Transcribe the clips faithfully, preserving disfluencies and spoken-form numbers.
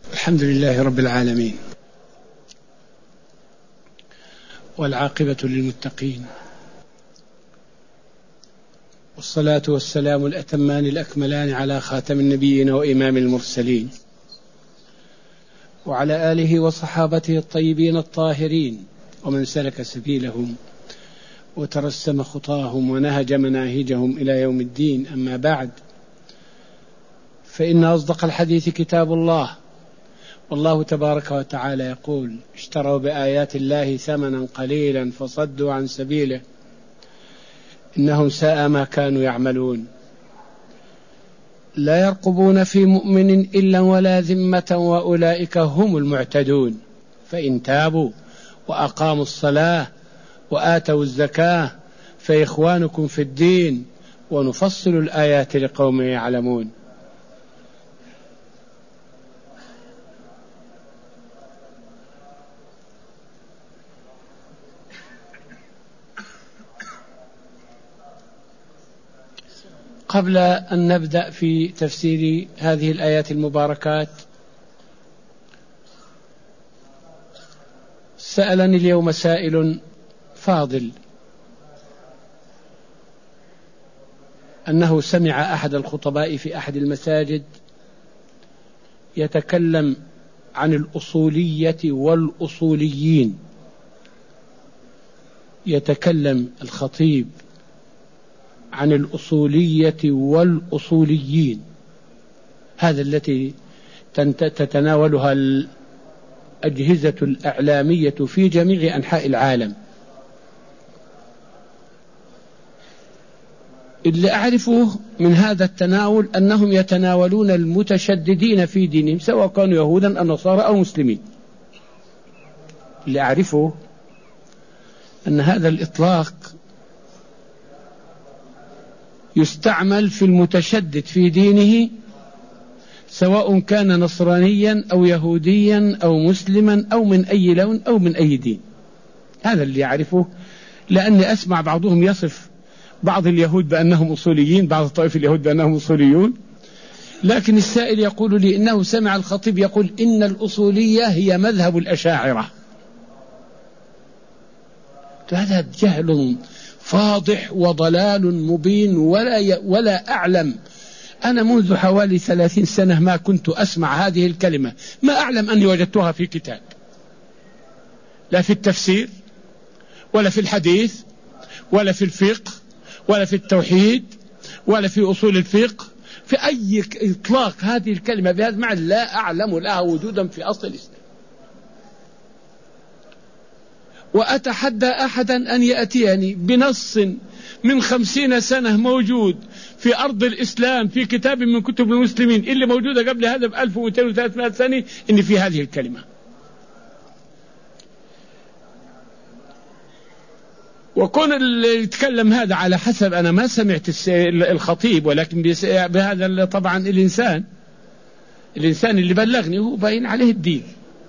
الحمد لله رب العالمين، والعاقبة للمتقين، والصلاة والسلام الأتمان الأكملان على خاتم النبيين وإمام المرسلين، وعلى آله وصحابته الطيبين الطاهرين، ومن سلك سبيلهم وترسم خطاهم ونهج مناهجهم إلى يوم الدين. أما بعد، فإن أصدق الحديث كتاب الله، والله تبارك وتعالى يقول: اشتروا بآيات الله ثمنا قليلا فصدوا عن سبيله إنهم ساء ما كانوا يعملون. لا يرقبون في مؤمن إلا ولا ذمة وأولئك هم المعتدون، فإن تابوا وأقاموا الصلاة وآتوا الزكاة فإخوانكم في الدين ونفصل الآيات لقوم يعلمون. قبل أن نبدأ في تفسير هذه الآيات المباركات، سألني اليوم سائل فاضل أنه سمع أحد الخطباء في أحد المساجد يتكلم عن الأصولية والأصوليين، يتكلم الخطيب عن الأصولية والأصوليين، هذا التي تتناولها الأجهزة الإعلامية في جميع أنحاء العالم. اللي أعرفه من هذا التناول أنهم يتناولون المتشددين في دينهم، سواء كانوا يهودا أو نصارى أو مسلمين. اللي أعرفه أن هذا الإطلاق يستعمل في المتشدد في دينه، سواء كان نصرانيا أو يهوديا أو مسلما أو من أي لون أو من أي دين. هذا اللي يعرفه، لأني أسمع بعضهم يصف بعض اليهود بأنهم أصوليين، بعض طائف اليهود بأنهم أصوليون، لكن السائل يقول لي إنه سمع الخطيب يقول إن الأصولية هي مذهب الأشاعرة. هذا جهل فاضح وضلال مبين، ولا ولا أعلم. أنا منذ حوالي ثلاثين سنة ما كنت أسمع هذه الكلمة، ما أعلم أني وجدتها في كتاب، لا في التفسير ولا في الحديث ولا في الفقه ولا في التوحيد ولا في أصول الفقه، في أي إطلاق هذه الكلمة بهذا المعنى لا أعلم لها وجودا في أصل الإسلام. وأتحدى أحدا أن يأتيني بنص من خمسين سنة موجود في أرض الإسلام في كتاب من كتب المسلمين اللي موجودة قبل هذا بألف ومئتين وثلاثمائة سنة إن في هذه الكلمة. وكون اللي يتكلم هذا على حسب، أنا ما سمعت الخطيب، ولكن بهذا طبعا الإنسان الإنسان اللي بلغني هو باين عليه الدين.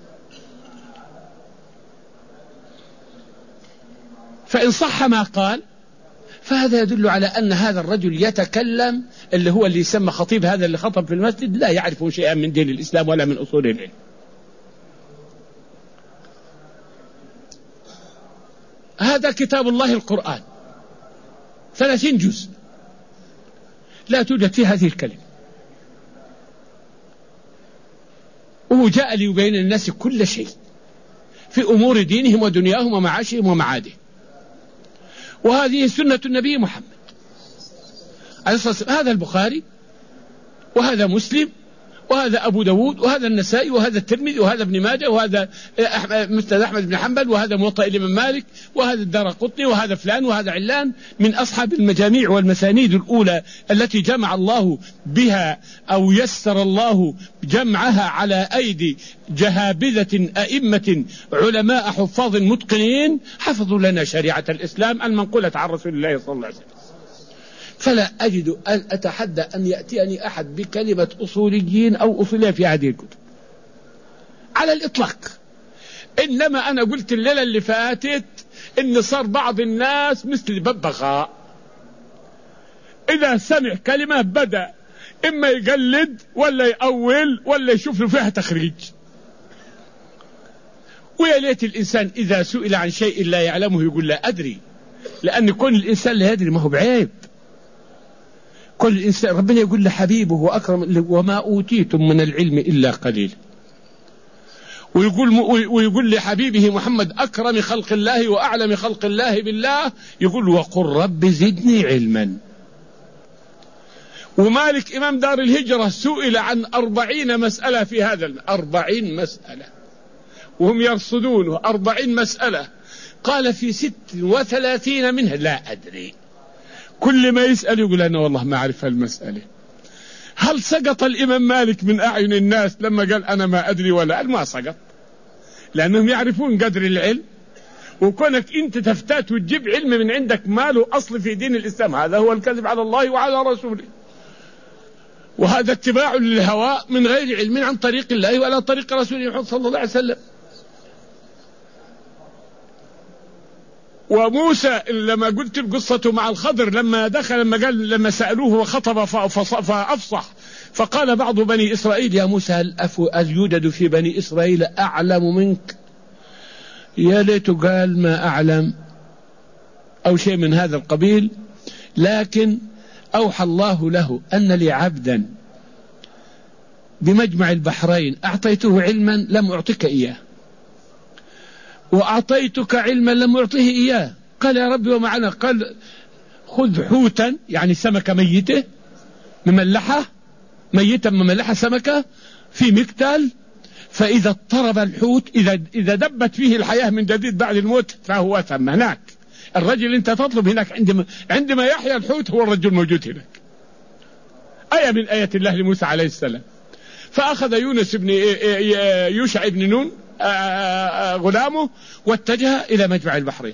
فإن صح ما قال فهذا يدل على أن هذا الرجل يتكلم، اللي هو اللي يسمى خطيب، هذا اللي خطب في المسجد لا يعرف شيئا من دين الإسلام ولا من أصول العلم. هذا كتاب الله القرآن ثلاثين جزء، لا توجد فيه هذه الكلمة، وهو جاء ليبين الناس كل شيء في أمور دينهم ودنياهم ومعاشهم ومعادهم. وهذه سنة النبي محمد عليه الصلاة والسلام. هذا البخاري وهذا مسلم وهذا أبو داود وهذا النسائي وهذا الترمذي وهذا ابن ماجه وهذا مسند أحمد بن حنبل وهذا موطأ الإمام مالك وهذا الدارقطني وهذا فلان وهذا علان من أصحاب المجاميع والمسانيد الأولى التي جمع الله بها أو يسر الله جمعها على أيدي جهابذة أئمة علماء حفاظ متقنين حفظوا لنا شريعة الإسلام المنقولة عن رسول الله صلى الله عليه وسلم. فلا أجد أن أتحدى أن يأتيني أحد بكلمة أصوليين أو أصولية في هذه الكتب على الإطلاق. إنما أنا قلت الليلة اللي فاتت إن صار بعض الناس مثل الببغاء، إذا سمع كلمة بدأ إما يقلد ولا يأول ولا يشوف له فيها تخريج. ويا ليت الإنسان إذا سئل عن شيء لا يعلمه يقول لا أدري، لأن كل الإنسان لا يدري ما هو بعيب. كل الإنسان ربنا يقول لحبيبه وأكرم وما أوتيتم من العلم إلا قليل، ويقول ويقول لحبيبه محمد أكرم خلق الله وأعلم خلق الله بالله، يقول وقل رب زدني علما. ومالك إمام دار الهجرة سئل عن أربعين مسألة في هذا، أربعين مسألة وهم يرصدونه أربعين مسألة، قال في ست وثلاثين منها لا أدري. كل ما يسأل يقول أنا والله ما أعرف هالمسألة. هل سقط الإمام مالك من أعين الناس لما قال أنا ما أدري؟ ولا ما سقط، لأنهم يعرفون قدر العلم. وكونك أنت تفتات وتجيب علم من عندك ما له أصل في دين الإسلام، هذا هو الكذب على الله وعلى رسوله، وهذا اتباع للهوى من غير علم عن طريق الله ولا طريق رسوله محمد صلى الله عليه وسلم. وموسى لما قلت قصته مع الخضر لما دخل لما قال لما سألوه وخطب فأفصح، فقال بعض بني إسرائيل يا موسى هل يوجد في بني إسرائيل أعلم منك؟ يا ليت قال ما أعلم أو شيء من هذا القبيل. لكن أوحى الله له أن لي عبدا بمجمع البحرين أعطيته علما لم أعطك إياه، وأعطيتك علما لم أعطيه إياه. قال يا ربي ومعنا؟ قال خذ حوتا يعني سمكة ميتة مملحة، ميتة مملحة سمكة في مكتال، فإذا اضطرب الحوت إذا إذا دبت فيه الحياة من جديد بعد الموت فهو ثم هناك. الرجل أنت تطلب هناك عندما عندما يحيا الحوت هو الرجل موجود هناك. آية من آيات الله لموسى عليه السلام. فأخذ يونس بن يوشع بن نون غلامه واتجه إلى مجمع البحرين.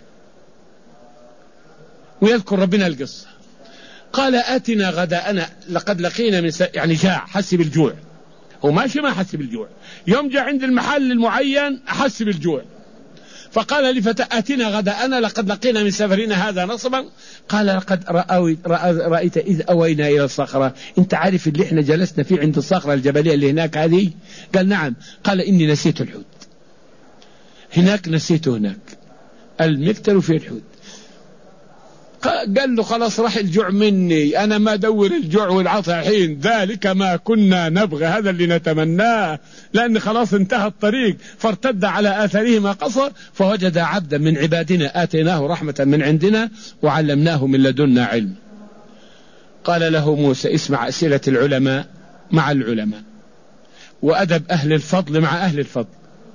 ويذكر ربنا القصة، قال آتنا غداءنا لقد لقينا من س... يعني جاع، حس بالجوع، هو ماشي ما حس بالجوع، يوم جاء عند المحل المعين حس بالجوع، فقال لفتى آتنا غداءنا لقد لقينا من سفرنا هذا نصبا. قال لقد رأيت إذ أوينا إلى الصخرة، أنت عارف اللي احنا جلسنا فيه عند الصخرة الجبلية اللي هناك هذه؟ قال نعم. قال إني نسيت الحوت هناك، نسيته هناك المكتل في الحوت. قال له خلاص راح الجوع مني، أنا ما دور الجوع والعطاء حين، ذلك ما كنا نبغى، هذا اللي نتمناه، لأن خلاص انتهى الطريق. فارتد على آثارهما قصر فوجد عبدا من عبادنا آتيناه رحمة من عندنا وعلمناه من لدنا علم. قال له موسى اسمع أسئلة العلماء مع العلماء، وأدب أهل الفضل مع أهل الفضل.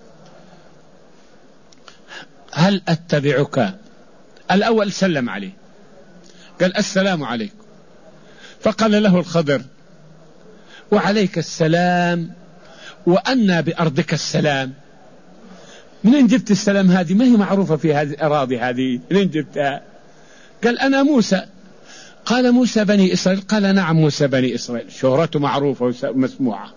هل أتبعك؟ الأول سلم عليه قال السلام عليكم، فقال له الخضر وعليك السلام وأنا بأرضك السلام. منين جبت السلام هذه؟ ما هي معروفة في هذه الأراضي هذه، منين جبتها؟ قال أنا موسى. قال موسى بني إسرائيل؟ قال نعم موسى بني إسرائيل، شهرته معروفة ومسموعة.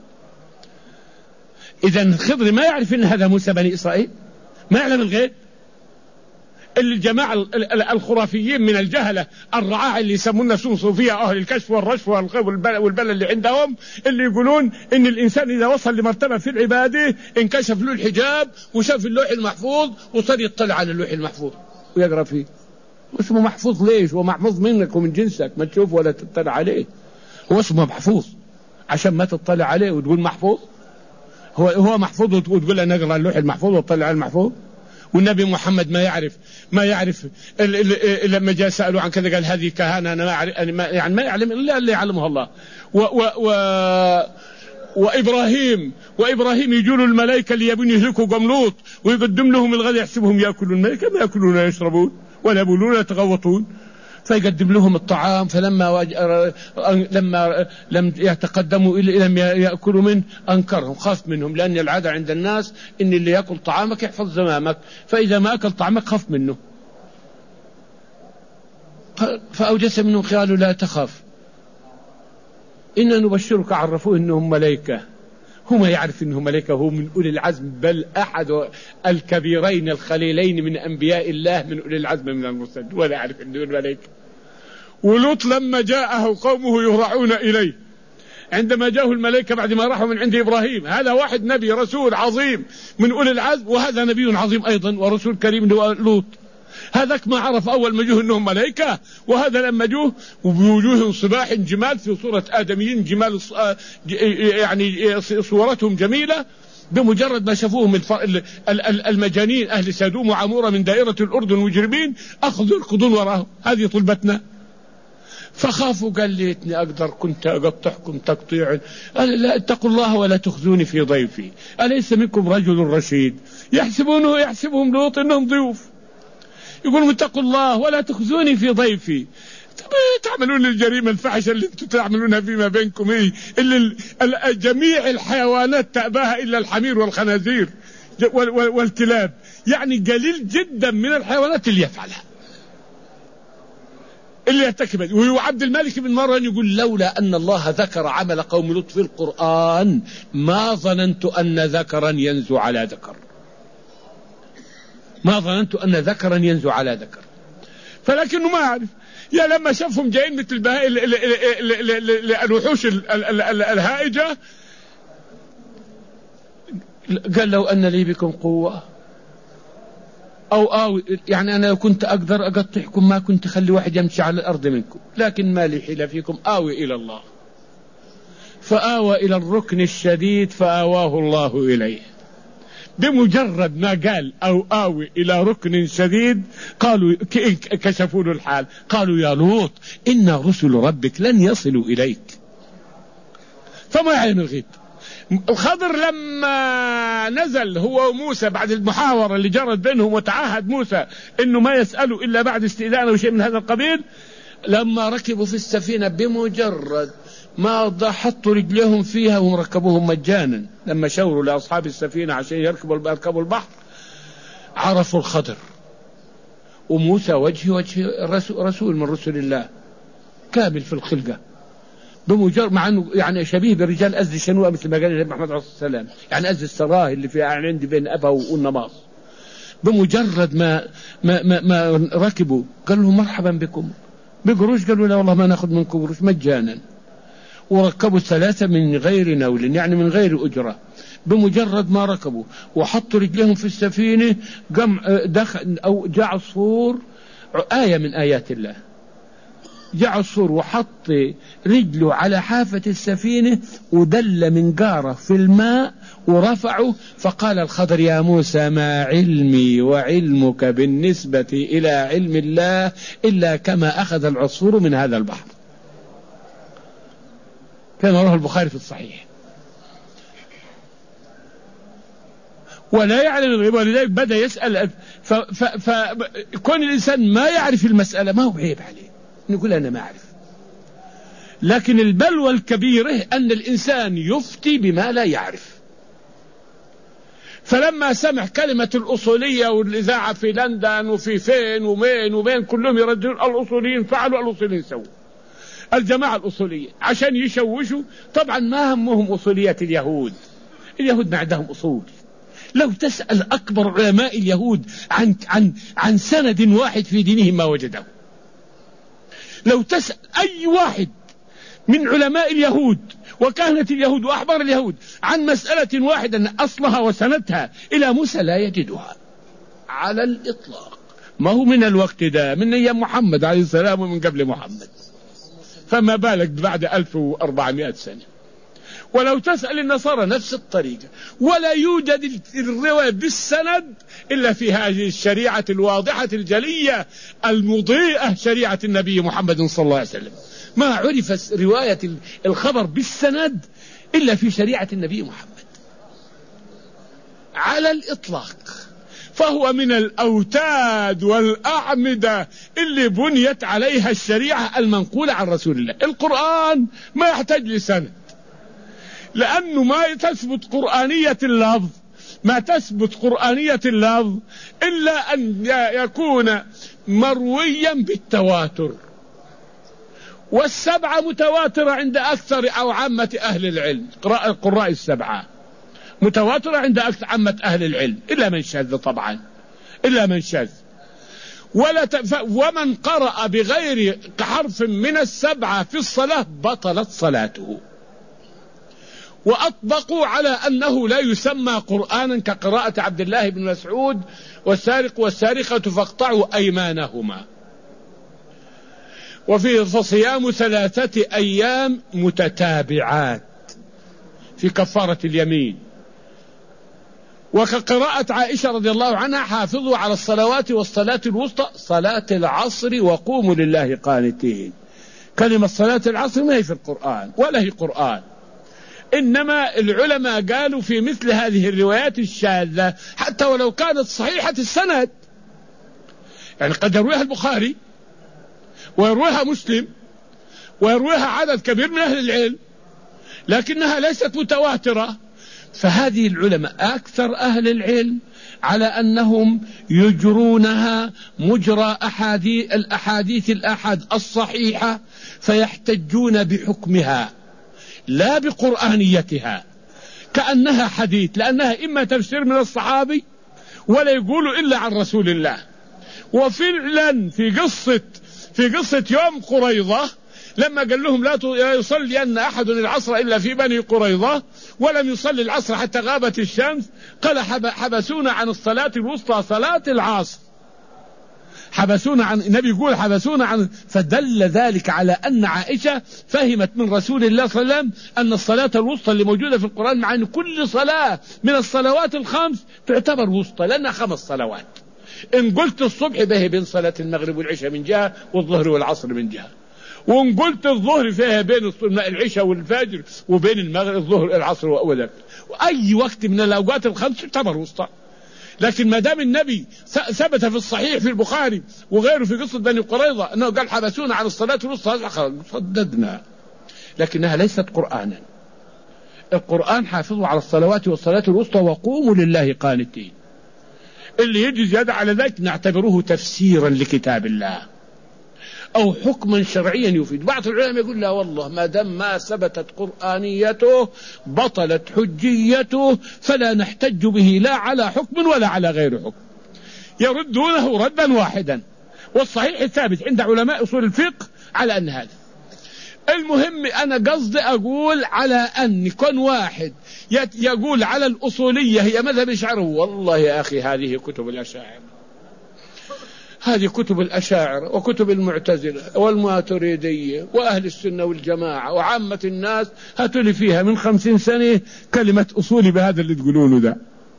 إذن الخضر ما يعرف أن هذا موسى بني إسرائيل، ما يعلم الغيب. الجماعة الخرافيين من الجهلة الرعاع اللي يسمون نفسهم صوفية أهل الكشف والرشف والبلد اللي عندهم، اللي يقولون إن الإنسان إذا وصل لمرتبة في العبادة انكشف له الحجاب وشاف اللوح المحفوظ وصار يطلع على اللوح المحفوظ ويقرأ فيه. اسمه محفوظ ليش؟ هو محفوظ منك ومن جنسك، ما تشوف ولا تطلع عليه. هو اسمه محفوظ عشان ما تطلع عليه وتقول محفوظ. هو هو محفوظ وتقول أنا أقرأ اللوح المحفوظ وتطلع على المحفوظ. والنبي محمد ما يعرف ما يعرف لما جاء سألوا عن كذا قال هذه كهانة، أنا ما أعرف يعني ما يعلم إلا اللي يعلمه الله. و و و وإبراهيم وإبراهيم يجوا الملائكة اللي يبون يهلكوا قوم لوط ويقدم لهم الغد يحسبهم يأكلون، الملائكة ما يأكلون ويشربون ولا يبولون ولا يتغوطون، فيقدم لهم الطعام. فلما وج... لما لم يتقدموا إلى لم يأكلوا منه أنكرهم، خاف منهم، لأن العادة عند الناس إن اللي يأكل طعامك يحفظ زمامك، فإذا ما أكل طعامك خاف منه. فأوجس منهم قالوا لا تخاف إنا نبشرك، عرفوه إنهم ملائكة. هم يعرف إنهم ملائكة، هو من أولي العزم، بل أحد الكبيرين الخليلين من أنبياء الله، من أولي العزم من المرسلين، ولا يعرف إنهم ملائكة. ولوط لما جاءه قومه يهرعون إليه عندما جاءه الملائكة بعد ما راحوا من عند إبراهيم. هذا واحد نبي رسول عظيم من أولي العزم، وهذا نبي عظيم أيضا ورسول كريم لوط. هذاك ما عرف أول ما جوه أنهم ملائكة، وهذا لما جوه وبوجوههم صباح جمال في صورة آدميين جمال، يعني صورتهم جميلة. بمجرد ما شافوهم المجانين أهل سدوم وعمورة من دائرة الأردن مجرمين أخذوا يركضون وراهم، هذه طلبتنا. فخافوا، قال ليتني أقدر كنت أقطعكم تقطيعا. قال لا، اتقوا الله ولا تخزوني في ضيفي، أليس منكم رجل رشيد؟ يحسبونه يحسبهم لوط إنهم ضيوف، يقولون اتقوا الله ولا تخزوني في ضيفي. تعملون الجريمة الفحشة اللي انتم تعملونها فيما بينكم، هي اللي جميع الحيوانات تأباها إلا الحمير والخنازير والكلاب، يعني قليل جدا من الحيوانات اللي يفعلها اللي يرتكب. وعبد الملك بن مروان يقول لولا أن الله ذكر عمل قوم لوط في القرآن ما ظننت أن ذكرا ينزو على ذكر، ما ظننت أن ذكرا ينزو على ذكر. فلكنه ما عرف، يا لما شافهم جايين مثل الوحوش الهائجة قال لو أن لي بكم قوة أو آوي، يعني أنا لو كنت أقدر أقطعكم ما كنت أخلي واحد يمشي على الأرض منكم، لكن ما لي حيلة فيكم، آوي إلى الله. فآوى إلى الركن الشديد فآواه الله إليه. بمجرد ما قال أو آوي إلى ركن شديد قالوا كشفوا له الحال، قالوا يا لوط إن رسل ربك لن يصلوا إليك. فما يعلم الغيب. الخضر لما نزل هو وموسى بعد المحاورة اللي جرت بينهم وتعهد موسى إنه ما يسأله إلا بعد استئذانه وشيء من هذا القبيل، لما ركبوا في السفينة بمجرد ما حطوا رجلهم فيها وركبوهم مجانا، لما شاوروا لأصحاب السفينة عشان يركبوا يركبوا البحر عرفوا الخضر. وموسى وجه وجه رسول من رسل الله كامل في الخلقة، بمجرد مع انه يعني شبيه برجال أزد الشنوءة مثل ما قال النبي محمد عليه الصلاة والسلام، يعني أزد السراهي اللي فيها عندي بين أبها والنماص. بمجرد ما ما ما, ما ركبوا قالوا مرحبا بكم بقروش، قالوا لا والله ما ناخذ منكم قروش مجانا. وركبوا الثلاثة من غير نول، يعني من غير أجرة. بمجرد ما ركبوا وحطوا رجلهم في السفينة قام دخل أو جاء عصفور، آية من آيات الله، جاء عصفور وحط رجله على حافة السفينة ودل من قارة في الماء ورفعه، فقال الخضر يا موسى ما علمي وعلمك بالنسبة إلى علم الله إلا كما أخذ العصفور من هذا البحر. كما رواه البخاري في الصحيح. ولا يعلم الغيب، ولذلك بدأ يسأل. فكون الإنسان ما يعرف المسألة ما هو عيب عليه نقول أنا ما أعرف، لكن البلوى الكبيرة أن الإنسان يفتي بما لا يعرف. فلما سمع كلمة الأصولية والإذاعة في لندن وفي فين ومين ومين كلهم يردون الأصوليين فعلوا الأصوليين سووا، الجماعة الأصولية عشان يشوشوا. طبعا ما همهم أصولية اليهود، اليهود ما عندهم أصول. لو تسأل أكبر علماء اليهود عن عن عن سند واحد في دينهم ما وجده. لو تسأل أي واحد من علماء اليهود وكانت اليهود وأحبار اليهود عن مسألة واحدة أصلها وسندها إلى موسى لا يجدها على الإطلاق. ما هو من الوقت ده، من أيام محمد عليه السلام ومن قبل محمد، فما بالك بعد ألف وأربعمائة سنة. ولو تسأل النصارى نفس الطريقة، ولا يوجد الرواية بالسند إلا في هذه الشريعة الواضحة الجلية المضيئة، شريعة النبي محمد صلى الله عليه وسلم. ما عرف رواية الخبر بالسند إلا في شريعة النبي محمد على الإطلاق. فهو من الأوتاد والأعمدة اللي بنيت عليها الشريعة المنقولة عن رسول الله. القرآن ما يحتاج لسند، لأنه ما تثبت قرآنية اللفظ ما تثبت قرآنية اللفظ إلا أن يكون مرويا بالتواتر، والسبعة متواترة عند أكثر أو عامة أهل العلم. القراء السبعة متواترة عند أكثر عامة أهل العلم، إلا من شاذ طبعا، إلا من شاذ. ولا تف... ومن قرأ بغير حرف من السبعة في الصلاة بطلت صلاته. وأطبقوا على أنه لا يسمى قرآنا كقراءة عبد الله بن مسعود والسارق والسارقة فاقطعوا أيمانهما. وفي فصيام ثلاثة أيام متتابعات في كفارة اليمين. وكقراءة عائشة رضي الله عنها حافظوا على الصلوات والصلاة الوسطى صلاة العصر وقوموا لله قانتين. كلمة صلاة العصر ما هي في القرآن ولا هي قرآن، إنما العلماء قالوا في مثل هذه الروايات الشاذة حتى ولو كانت صحيحة السند، يعني قد يرويها البخاري ويرويها مسلم ويرويها عدد كبير من أهل العلم لكنها ليست متواترة، فهذه العلماء أكثر أهل العلم على أنهم يجرونها مجرى أحاديث الأحاديث الأحد الصحيحة فيحتجون بحكمها لا بقرآنيتها كأنها حديث، لأنها إما تفسير من الصحابي ولا يقولوا إلا عن رسول الله. وفعلا في قصة في قصة يوم قريظة لما قال لهم لا يصلي أن أحد العصر إلا في بني قريظة ولم يصلي العصر حتى غابت الشمس، قال حبسونا عن الصلاة الوسطى صلاة العصر، حبسونا عن النبي يقول حبسونا عن، فدل ذلك على أن عائشة فهمت من رسول الله صلى الله عليه وسلم أن الصلاة الوسطى اللي موجودة في القرآن مع أن كل صلاة من الصلوات الخمس تعتبر وسطى لأنها خمس صلوات. إن قلت الصبح به بين صلاة المغرب والعشاء من جهة والظهر والعصر من جهة، وإن قلت الظهر فيها بين العشاء والفجر وبين المغرب الظهر العصر وأولك، وأي وقت من الأوقات الخمس تعتبر وسطى. لكن ما دام النبي ثبت في الصحيح في البخاري وغيره في قصة بني قريظة أنه قال حبسونا عن الصلاة الوسطى صددنا، لكنها ليست قرآنا. القرآن حافظوا على الصلوات والصلاة الوسطى وقوموا لله قانتين. اللي يجي زيادة على ذلك نعتبره تفسيرا لكتاب الله أو حكما شرعيا يفيد. بعض العلماء يقول لا والله ما دام ما ثبتت قرآنيته بطلت حجيته فلا نحتج به لا على حكم ولا على غير حكم، يردونه ردا واحدا. والصحيح الثابت عند علماء أصول الفقه على أن هذا. المهم أنا قصدي أقول على أن كون واحد يقول على الأصولية هي مذهب الأشاعرة، والله يا أخي هذه كتب الأشاعرة، هذه كتب الأشاعرة وكتب المعتزلة والماتريدية وأهل السنة والجماعة وعامة الناس هاتوا لي فيها من خمسين سنة كلمة أصولي بهذا اللي تقولونه ده.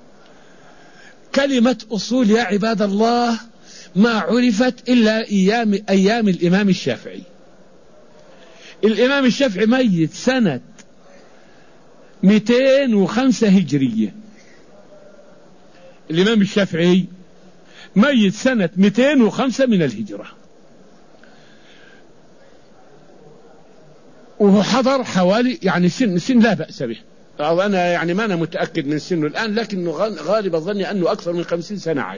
كلمة أصول يا عباد الله ما عرفت إلا أيام, أيام الإمام الشافعي. الإمام الشافعي ميت سنة مئتين وخمسة هجرية، الإمام الشافعي ميت سنة مئتين وخمسة من الهجرة، وهو حضر حوالي يعني سن سن لا بأس به، أنا يعني ما أنا متأكد من سنه الآن لكنه غالب ظني أنه أكثر من خمسين سنة عاش.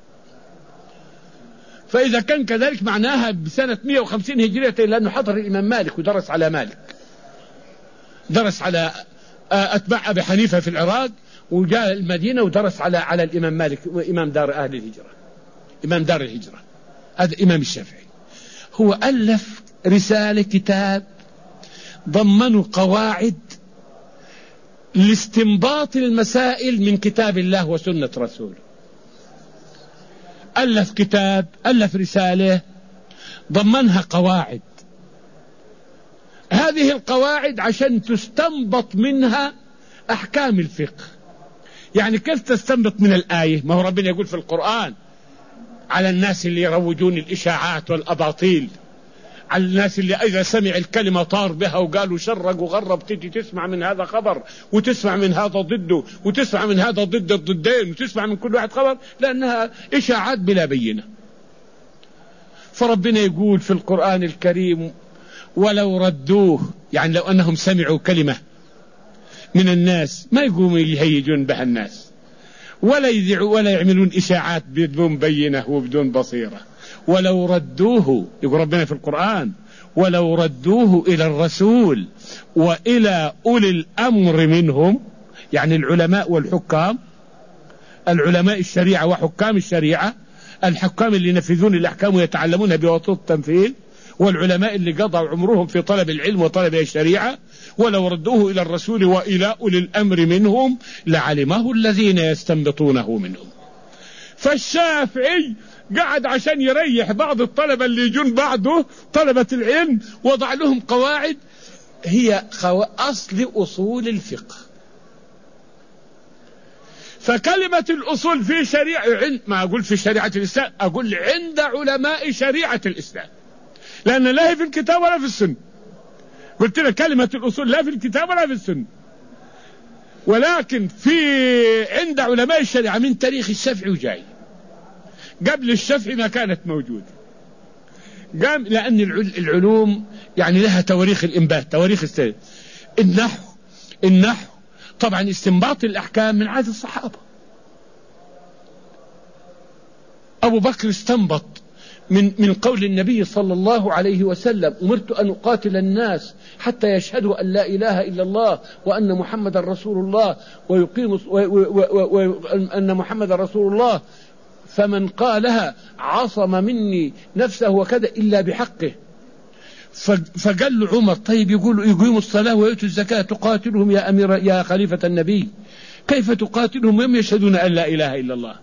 فإذا كان كذلك معناها بسنة مئة وخمسين هجرية، لأنه حضر الإمام مالك ودرس على مالك، درس على أتباع أبي حنيفة في العراق وجاء المدينة ودرس على على الإمام مالك إمام دار أهل الهجرة، إمام دار الهجرة. هذا إمام الشافعي. هو ألف رسالة كتاب ضمنوا قواعد لاستنباط المسائل من كتاب الله وسنة رسوله. ألف كتاب، ألف رسالة ضمنها قواعد، هذه القواعد عشان تستنبط منها أحكام الفقه. يعني كيف تستنبط من الآية؟ ما هو ربنا يقول في القرآن على الناس اللي يروجون الإشاعات والأباطيل، على الناس اللي إذا سمع الكلمة طار بها وقالوا شرق وغرب، تجي تسمع من هذا خبر وتسمع من هذا ضده وتسمع من هذا ضد الضدين وتسمع من كل واحد خبر، لأنها إشاعات بلا بينة. فربنا يقول في القرآن الكريم ولو ردوه، يعني لو أنهم سمعوا كلمة من الناس ما يقوموا يهيجون بها الناس ولا يذيعوا ولا يعملون إشاعات بدون بينة وبدون بصيرة. ولو ردوه، يقول ربنا في القرآن ولو ردوه إلى الرسول وإلى أولي الأمر منهم، يعني العلماء والحكام، العلماء الشريعة وحكام الشريعة، الحكام اللي ينفذون الأحكام ويتعلمونها بواسطة التنفيذ، والعلماء اللي قضوا عمرهم في طلب العلم وطلب الشريعة، ولو ردوه إلى الرسول وإلى أولي الأمر منهم لعلمه الذين يستنبطونه منهم. فالشافعي قعد عشان يريح بعض الطلبة اللي يجون بعده طلبة العلم، وضع لهم قواعد هي أصل أصول الفقه. فكلمة الأصول في شريعة، ما أقول في شريعة الإسلام، أقول عند علماء شريعة الإسلام، لأن لا هي في الكتاب ولا في السنة. قلت لك كلمة الأصول لا في الكتاب ولا في السنة، ولكن في عند علماء الشريعة من تاريخ الشافعي وجاي. قبل الشافعي ما كانت موجودة، قام لأن العلوم يعني لها تواريخ الإنبات، تواريخ السنة. النحو النحو طبعا استنباط الأحكام من عهد الصحابة. أبو بكر استنبط من من قول النبي صلى الله عليه وسلم: أمرت أن أقاتل الناس حتى يشهدوا أن لا إله إلا الله وأن محمد رسول الله ويقيم وأن محمد رسول الله، فمن قالها عصم مني نفسه وكذا إلا بحقه. فقال له عمر: طيب يقول يقيموا الصلاة ويؤتوا الزكاة، تقاتلهم يا أمير يا خليفة النبي؟ كيف تقاتلهم وهم يشهدون أن لا إله إلا الله؟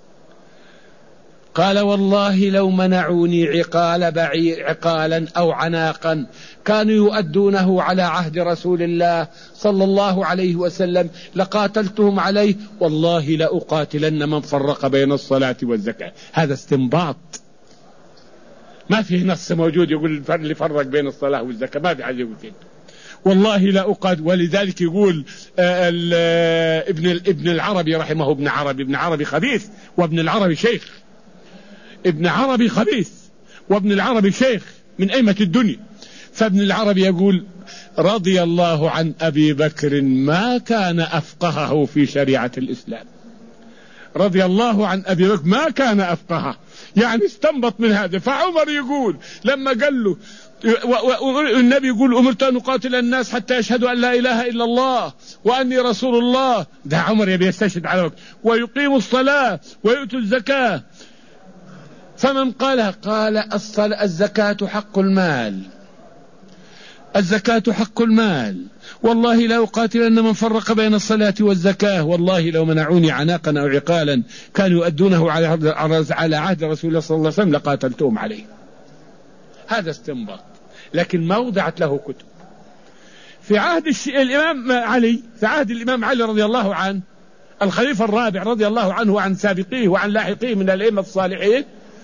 قال: والله لو منعوني عقال بعير عقالا أو عناقا كانوا يؤدونه على عهد رسول الله صلى الله عليه وسلم لقاتلتهم عليه، والله لأقاتلن من فرق بين الصلاة والزكاة. هذا استنباط، ما فيه نص موجود يقول اللي فرق بين الصلاة والزكاة، ما في حاجة يقول كده. والله لا أقاتل. ولذلك يقول ابن ابن العربي رحمه ابن عربي ابن عربي خبيث وابن العربي شيخ. ابن عربي خبيث وابن العربي شيخ من أئمة الدنيا. فابن العربي يقول: رضي الله عن أبي بكر ما كان أفقهه في شريعة الإسلام. رضي الله عن أبي بكر ما كان أفقهه، يعني استنبط من هذا. فعمر يقول لما قال له النبي يقول: أمرت أن أقاتل الناس حتى يشهدوا أن لا إله إلا الله وأني رسول الله، ده عمر يبي يستشهد على وقت، ويقيم الصلاة ويؤتوا الزكاة، فمن قالها قال: الصلاة الزكاة حق المال، الزكاة حق المال، والله لا أقاتلن من فرق بين الصلاة والزكاة، والله لو منعوني عناقا أو عقالا كانوا يؤدونه على عهد رسول الله صلى الله عليه وسلم لقاتلتهم عليه. هذا استنباط، لكن ما وضعت له كتب. في عهد الإمام علي، في عهد الإمام علي رضي الله عنه الخليفة الرابع رضي الله عنه وعن سابقيه وعن لاحقيه من الأئمة الصالحين،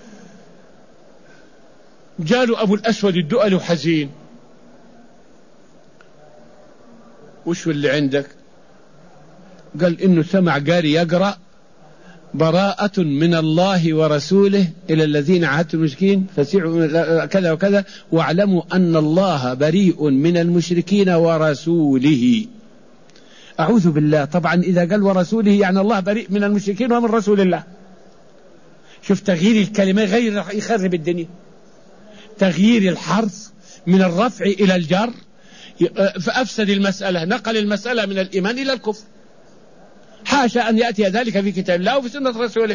جاله أبو الأسود الدؤلي وحزين: وش اللي عندك؟ قال: إنه سمع قاري يقرأ: براءة من الله ورسوله إلى الذين عاهدتم المشركين فسيعوا كذا وكذا واعلموا أن الله بريء من المشركين ورسوله. أعوذ بالله. طبعا إذا قال ورسوله يعني الله بريء من المشركين ومن رسول الله. شوف تغيير الكلمة غير يخرب الدنيا. تغيير الحرف من الرفع إلى الجر فأفسد المسألة، نقل المسألة من الإيمان إلى الكفر. حاشا أن يأتي ذلك في كتاب الله وفي سنة رسوله.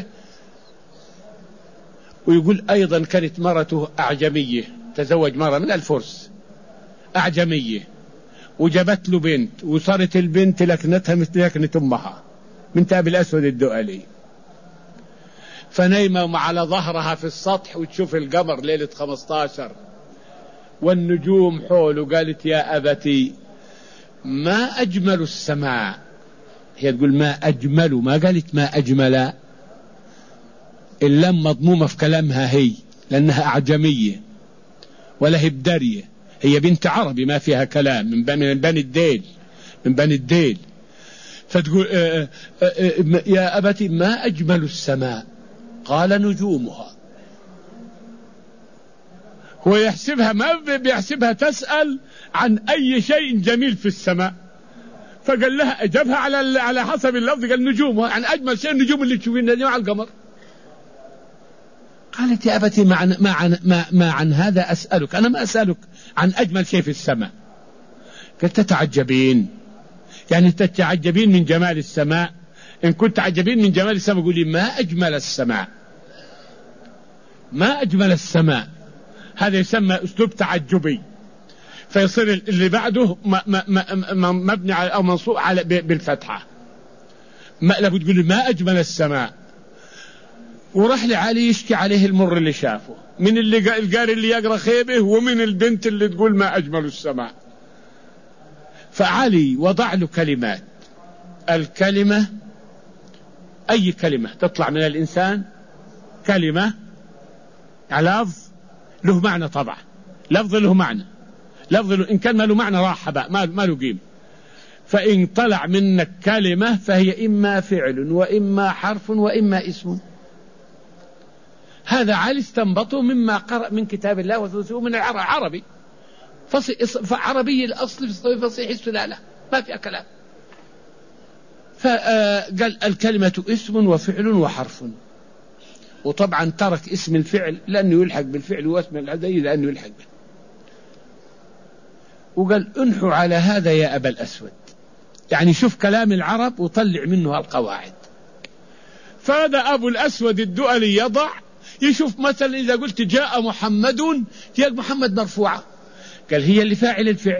ويقول أيضا كانت مرته أعجمية، تزوج مرة من الفرس أعجمية وجبت له بنت، وصارت البنت لكنتها مثل لكنة أمها من أبي الأسود الدؤلي، فنايمة على ظهرها في السطح وتشوف القمر ليلة خمسة عشر والنجوم حوله. قالت: يا أبتي ما أجمل السماء. هي تقول ما أجمل، ما قالت ما أجمل. اللام مضمومة في كلامها هي، لأنها أعجمية ولا هي بدرية، هي بنت عربي ما فيها كلام، من بني الديل من بني الديل. فتقول: آآ آآ يا أبتي ما أجمل السماء؟ قال: نجومها. هو يحسبها، ما بيحسبها تسأل عن أي شيء جميل في السماء، فقال لها أجابها على على حسب اللفظ، قال نجومها، عن أجمل شيء النجوم اللي تشوفين اليوم على القمر. قالت: يا أبتي ما عن, ما, عن ما, ما عن هذا أسألك، أنا ما أسألك عن أجمل شيء في السماء. قالت: تتعجبين، يعني تتعجبين من جمال السماء؟ إن كنت تعجبين من جمال السماء قولي ما أجمل السماء، ما أجمل السماء. هذا يسمى أسلوب تعجبي، فيصير اللي بعده مبني على أو منصوب على بالفتحة. ما لابد تقول ما أجمل السماء، وراح لعلي يشكي عليه المر اللي شافه من اللي القاري اللي يقرأ خيبه ومن البنت اللي تقول ما أجمل السماء. فعلي وضع له كلمات. الكلمة أي كلمة تطلع من الإنسان كلمة لفظ له معنى، طبعا لفظ له معنى، لفظ له إن كان ما له معنى راح بقى ما, ما له قيمة. فإن طلع منك كلمة فهي إما فعل وإما حرف وإما اسم. هذا علي استنبطه مما قرأ من كتاب الله ومن العربي، فعربي الأصل في فصيح السلالة ما فيها كلام. فقال الكلمة اسم وفعل وحرف، وطبعا ترك اسم الفعل لأنه يلحق بالفعل واسم العدي لأنه يلحق به. وقال انحوا على هذا يا أبا الأسود، يعني شوف كلام العرب وطلع منه القواعد. فهذا أبو الأسود الدؤلي يضع يشوف مثلا إذا قلت جاء محمد تلاقي محمد مرفوعة، قال هي اللي فاعل الفعل.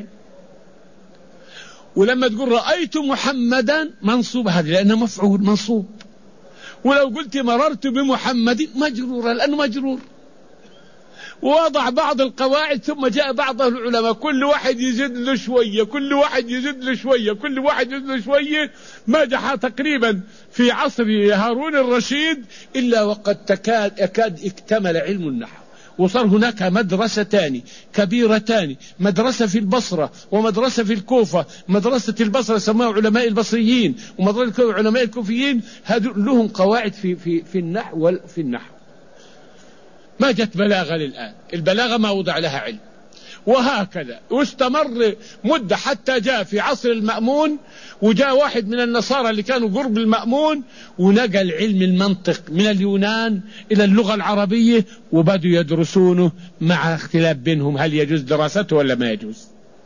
ولما تقول رأيت محمدا منصوب هذه لأنه مفعول منصوب. ولو قلت مررت بمحمد مجرورة لأنه مجرور. ووضع بعض القواعد ثم جاء بعض العلماء كل واحد يزيد له شوية كل واحد يزيد له شوية كل واحد يزيد له شوية، ما جاء تقريبا في عصر هارون الرشيد إلا وقد تكاد يكاد اكتمل علم النحو. وصار هناك مدرستان كبيرتان، مدرسة في البصرة ومدرسة في الكوفة. مدرسة البصرة سموها علماء البصريين، ومدرسة علماء الكوفيين لهم قواعد في في في النحو في النحو. ما جت بلاغة للآن، البلاغة ما وضع لها علم. وهكذا واستمر مدة حتى جاء في عصر المأمون، وجاء واحد من النصارى اللي كانوا قرب المأمون ونقل علم المنطق من اليونان إلى اللغة العربية، وبدوا يدرسونه مع اختلاف بينهم هل يجوز دراسته ولا ما يجوز.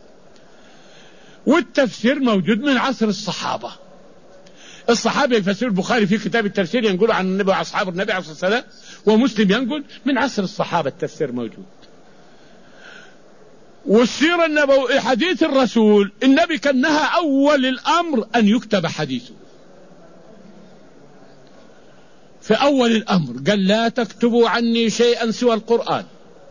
والتفسير موجود من عصر الصحابة. الصحابة يفسر البخاري في كتاب التفسير ينقلوا عن النبي وأصحاب النبي عليه الصلاة والسلام، ومسلم ينقل من عصر الصحابة التفسير موجود. والسيرة النبوية حديث الرسول النبي كان نهى أول الأمر أن يكتب حديثه. في أول الأمر قال لا تكتبوا عني شيئا سوى القرآن،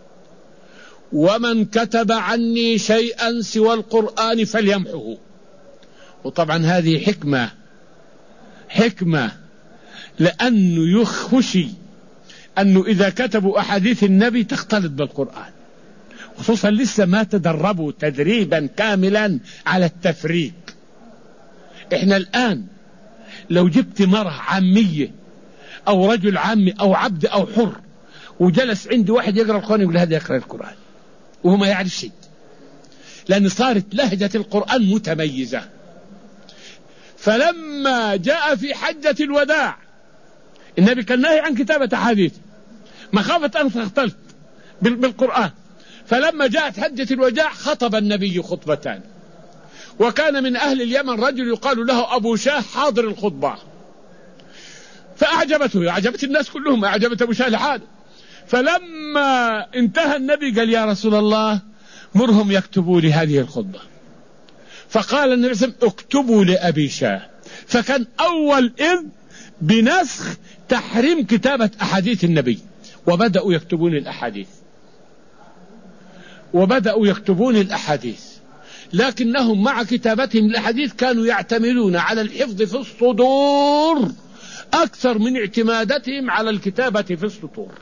ومن كتب عني شيئا سوى القرآن فليمحه. وطبعا هذه حكمة حكمة لأنه يخشي أنه إذا كتبوا أحاديث النبي تختلط بالقرآن، خصوصا لسه ما تدربوا تدريبا كاملا على التفريق. احنا الآن لو جبت مرة عامية أو رجل عامي أو عبد أو حر وجلس عندي واحد يقرأ القرآن يقول هذا يقرأ القرآن وهو ما يعرف شيء، لأن صارت لهجة القرآن متميزة. فلما جاء في حجة الوداع النبي كان ناهي عن كتابة أحاديث مخافة أن تختلط بالقرآن. فلما جاءت حجة الوداع خطب النبي خطبتان، وكان من أهل اليمن رجل يقال له أبو شاه حاضر الخطبة، فأعجبته أعجبت الناس كلهم، أعجبت أبو شاه لحاله. فلما انتهى النبي قال يا رسول الله مرهم يكتبوا لي هذه الخطبة. فقال النبي صلى الله عليه وسلم اكتبوا لأبي شاه. فكان أول إذ بنسخ تحريم كتابة أحاديث النبي، وبدأوا يكتبون الأحاديث وبدأوا يكتبون الأحاديث لكنهم مع كتابتهم الأحاديث كانوا يعتمدون على الحفظ في الصدور أكثر من اعتماداتهم على الكتابة في السطور.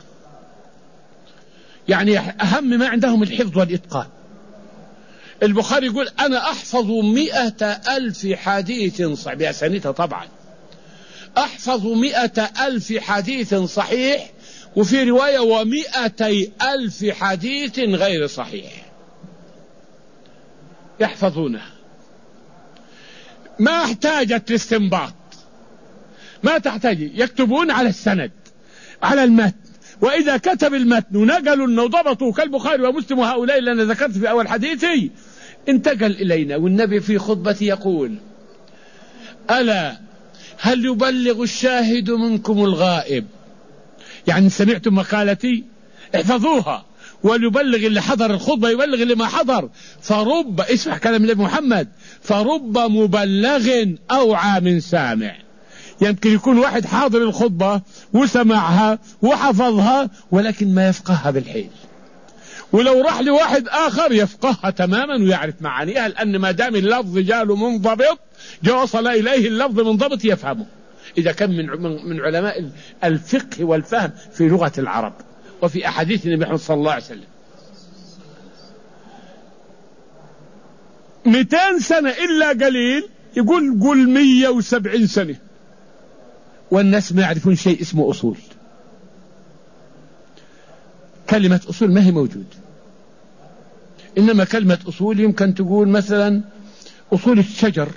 يعني أهم ما عندهم الحفظ والإتقان. البخاري يقول أنا أحفظ مئة ألف حديث صحيح بأسانيدها، طبعا أحفظ مئة ألف حديث صحيح، وفي رواية ومئتي ألف حديث غير صحيح يحفظونها. ما احتاجت الاستنباط، ما تحتاج، يكتبون على السند على المتن. وإذا كتب المتن ونقلوا انه ضبطوا كالبخاري ومسلم وهؤلاء اللي أنا ذكرت في أول حديثي انتقل إلينا. والنبي في خطبته يقول ألا هل يبلغ الشاهد منكم الغائب؟ يعني سمعتم مقالتي احفظوها وليبلغ اللي حضر الخطبة يبلغ اللي ما حضر. فرب، اسمع كلام النبي محمد، فرب مبلغ أوعى من سامع. يمكن يكون واحد حاضر الخطبة وسمعها وحفظها ولكن ما يفقهها بالحيل، ولو راح لواحد آخر يفقهها تماما ويعرف معانيها، لأن ما دام اللفظ جاله منضبط جاء وصل إليه اللفظ منضبط يفهمه. إذا كان من من علماء الفقه والفهم في لغة العرب وفي أحاديث النبي محمد صلى الله عليه وسلم. مئتين سنة إلا قليل، يقول قل مية وسبعين سنة والناس ما يعرفون شيء اسمه أصول. كلمة أصول ما هي موجود، إنما كلمة أصول يمكن تقول مثلا أصول الشجر.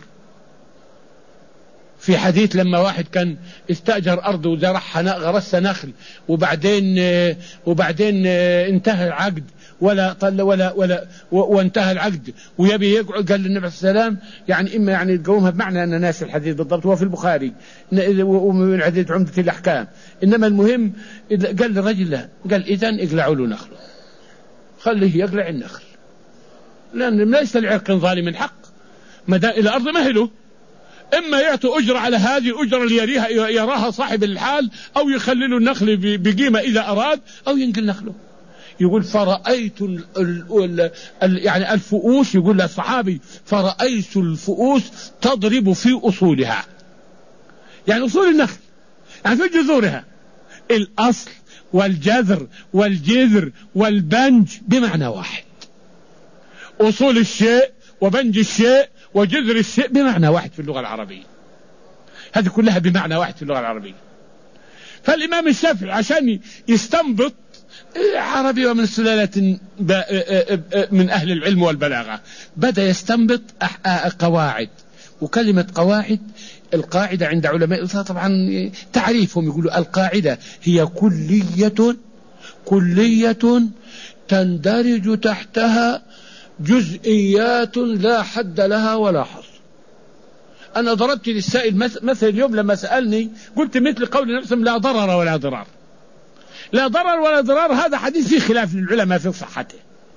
في حديث لما واحد كان استأجر أرض وزرعها غرس نخل وبعدين وبعدين انتهى العقد ولا طل ولا ولا وانتهى العقد ويبي يقعد، قال للنبي صلى الله عليه وسلم يعني إما يعني تقومها بمعنى أن ناس الحديث بالضبط، هو في البخاري ومن حديث عمدة الأحكام، إنما المهم قال للرجل لا، قال إذن اقلعوا له نخله، خليه يقلع النخل، لأن ليس العرق ظالم حق، ما دام إلى أرض مهله، إما يعطوا أجر على هذه الأجرة اللي يريها يراها صاحب الحال، أو يخللوا النخل بقيمة إذا أراد، أو ينقل نخله. يقول فرأيت ال ال ال يعني الفؤوس، يقول للصحابي فرأيت الفؤوس تضرب في أصولها، يعني أصول النخل يعني في جذورها، الأصل والجذر والجذر والبنج بمعنى واحد، أصول الشيء وبنج الشيء وجذر الشيء بمعنى واحد في اللغة العربية، هذه كلها بمعنى واحد في اللغة العربية. فالإمام الشافعي عشان يستنبط عربي ومن سلالة من أهل العلم والبلاغة بدأ يستنبط قواعد، وكلمة قواعد، القاعدة عند علماء طبعا تعريفهم يقولوا القاعدة هي كلية كلية تندرج تحتها جزئيات لا حد لها ولا حصر. أنا ضربت للسائل مثل اليوم لما سألني قلت مثل قول نفسه لا ضرر ولا ضرار. لا ضرر ولا ضرار هذا حديث فيه خلاف للعلماء في صحته،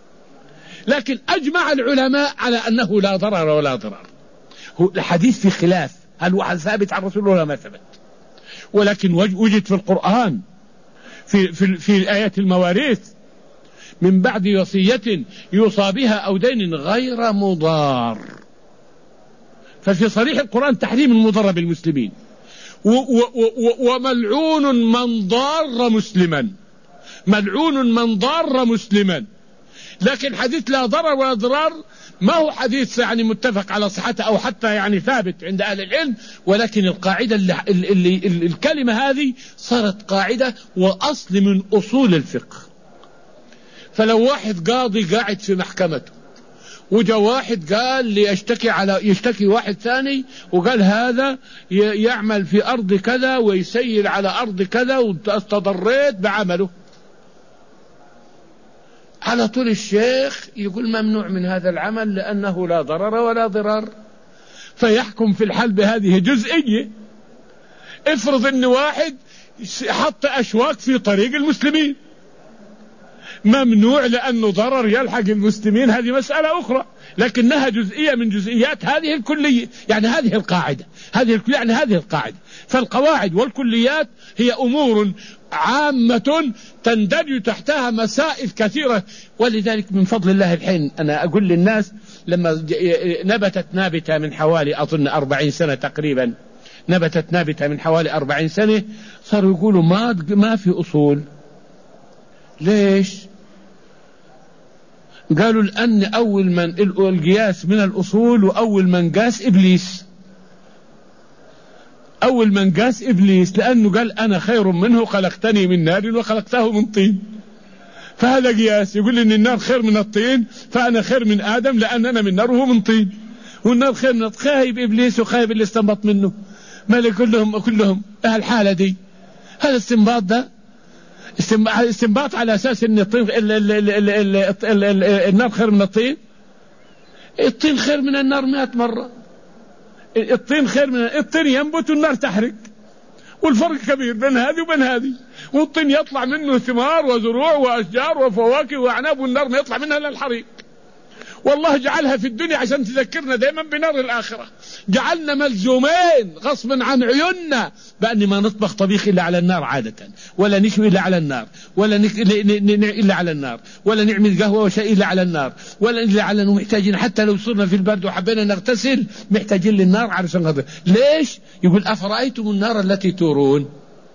لكن أجمع العلماء على أنه لا ضرر ولا ضرار. هو الحديث فيه خلاف، هل هو ثابت عن رسول الله ولا ما ثبت، ولكن وجد في القرآن في, في, في آيات المواريث من بعد وصية يوصى بها أو دين غير مضار، ففي صريح القرآن تحريم المضر بالمسلمين، وملعون من ضار مسلما، ملعون من ضار مسلما. لكن حديث لا ضرر ولا ضرار ما هو حديث يعني متفق على صحته أو حتى يعني ثابت عند أهل العلم، ولكن القاعدة اللي, اللي, اللي الكلمة هذه صارت قاعدة وأصل من أصول الفقه. فلو واحد قاضي قاعد في محكمته وجا واحد قال لي يشتكي على يشتكي واحد ثاني وقال هذا يعمل في أرض كذا ويسير على أرض كذا واستضريت بعمله، على طول الشيخ يقول ممنوع من هذا العمل لأنه لا ضرر ولا ضرار، فيحكم في الحال بهذه جزئية. افرض ان واحد حط أشواك في طريق المسلمين، ممنوع لأنه ضرر يلحق المسلمين، هذه مسألة أخرى، لكنها جزئية من جزئيات هذه الكلية، يعني هذه القاعدة، هذه الكلية يعني هذه القاعدة. فالقواعد والكليات هي أمور عامة تندرج تحتها مسائل كثيرة. ولذلك من فضل الله الحين أنا أقول للناس لما نبتت نابتة من حوالي أظن أربعين سنة تقريبا، نبتت نابتة من حوالي أربعين سنة، صاروا يقولوا ما ما في أصول. ليش؟ قالوا لأن أول من القياس من الأصول، وأول من قاس إبليس، أول من قاس إبليس، لأنه قال أنا خير منه خلقتني من نار وخلقته من طين، فهذا قياس يقول إن النار خير من الطين، فأنا خير من آدم لأن أنا من نار وهو من طين، والنار خير من خايب إبليس وخايب اللي استنبط منه، ما كلهم كلهم الحالة دي. هذا استنباط ده استنباط على أساس أن الطين النار خير من الطين، الطين خير من النار مئة مرة، الطين خير من الطين ينبت والنار تحرق، والفرق كبير بين هذه وبين هذه. والطين يطلع منه ثمار وزروع وأشجار وفواكه وأعناب، والنار ما يطلع منها إلا الحريق. والله جعلها في الدنيا عشان تذكرنا دائما بنار الآخرة. جعلنا ملزومين غصبا عن عيوننا بأن ما نطبخ طبيخ إلا على النار عادة، ولا نشوي إلا على النار، ولا نك... إلا على النار، ولا نعمل قهوة وشيء إلا على النار، ولا إلا على أنه محتاجين حتى لو صرنا في البرد وحبينا نغتسل محتاجين للنار علشان هذا. ليش؟ يقول أفرأيتم النار التي تورون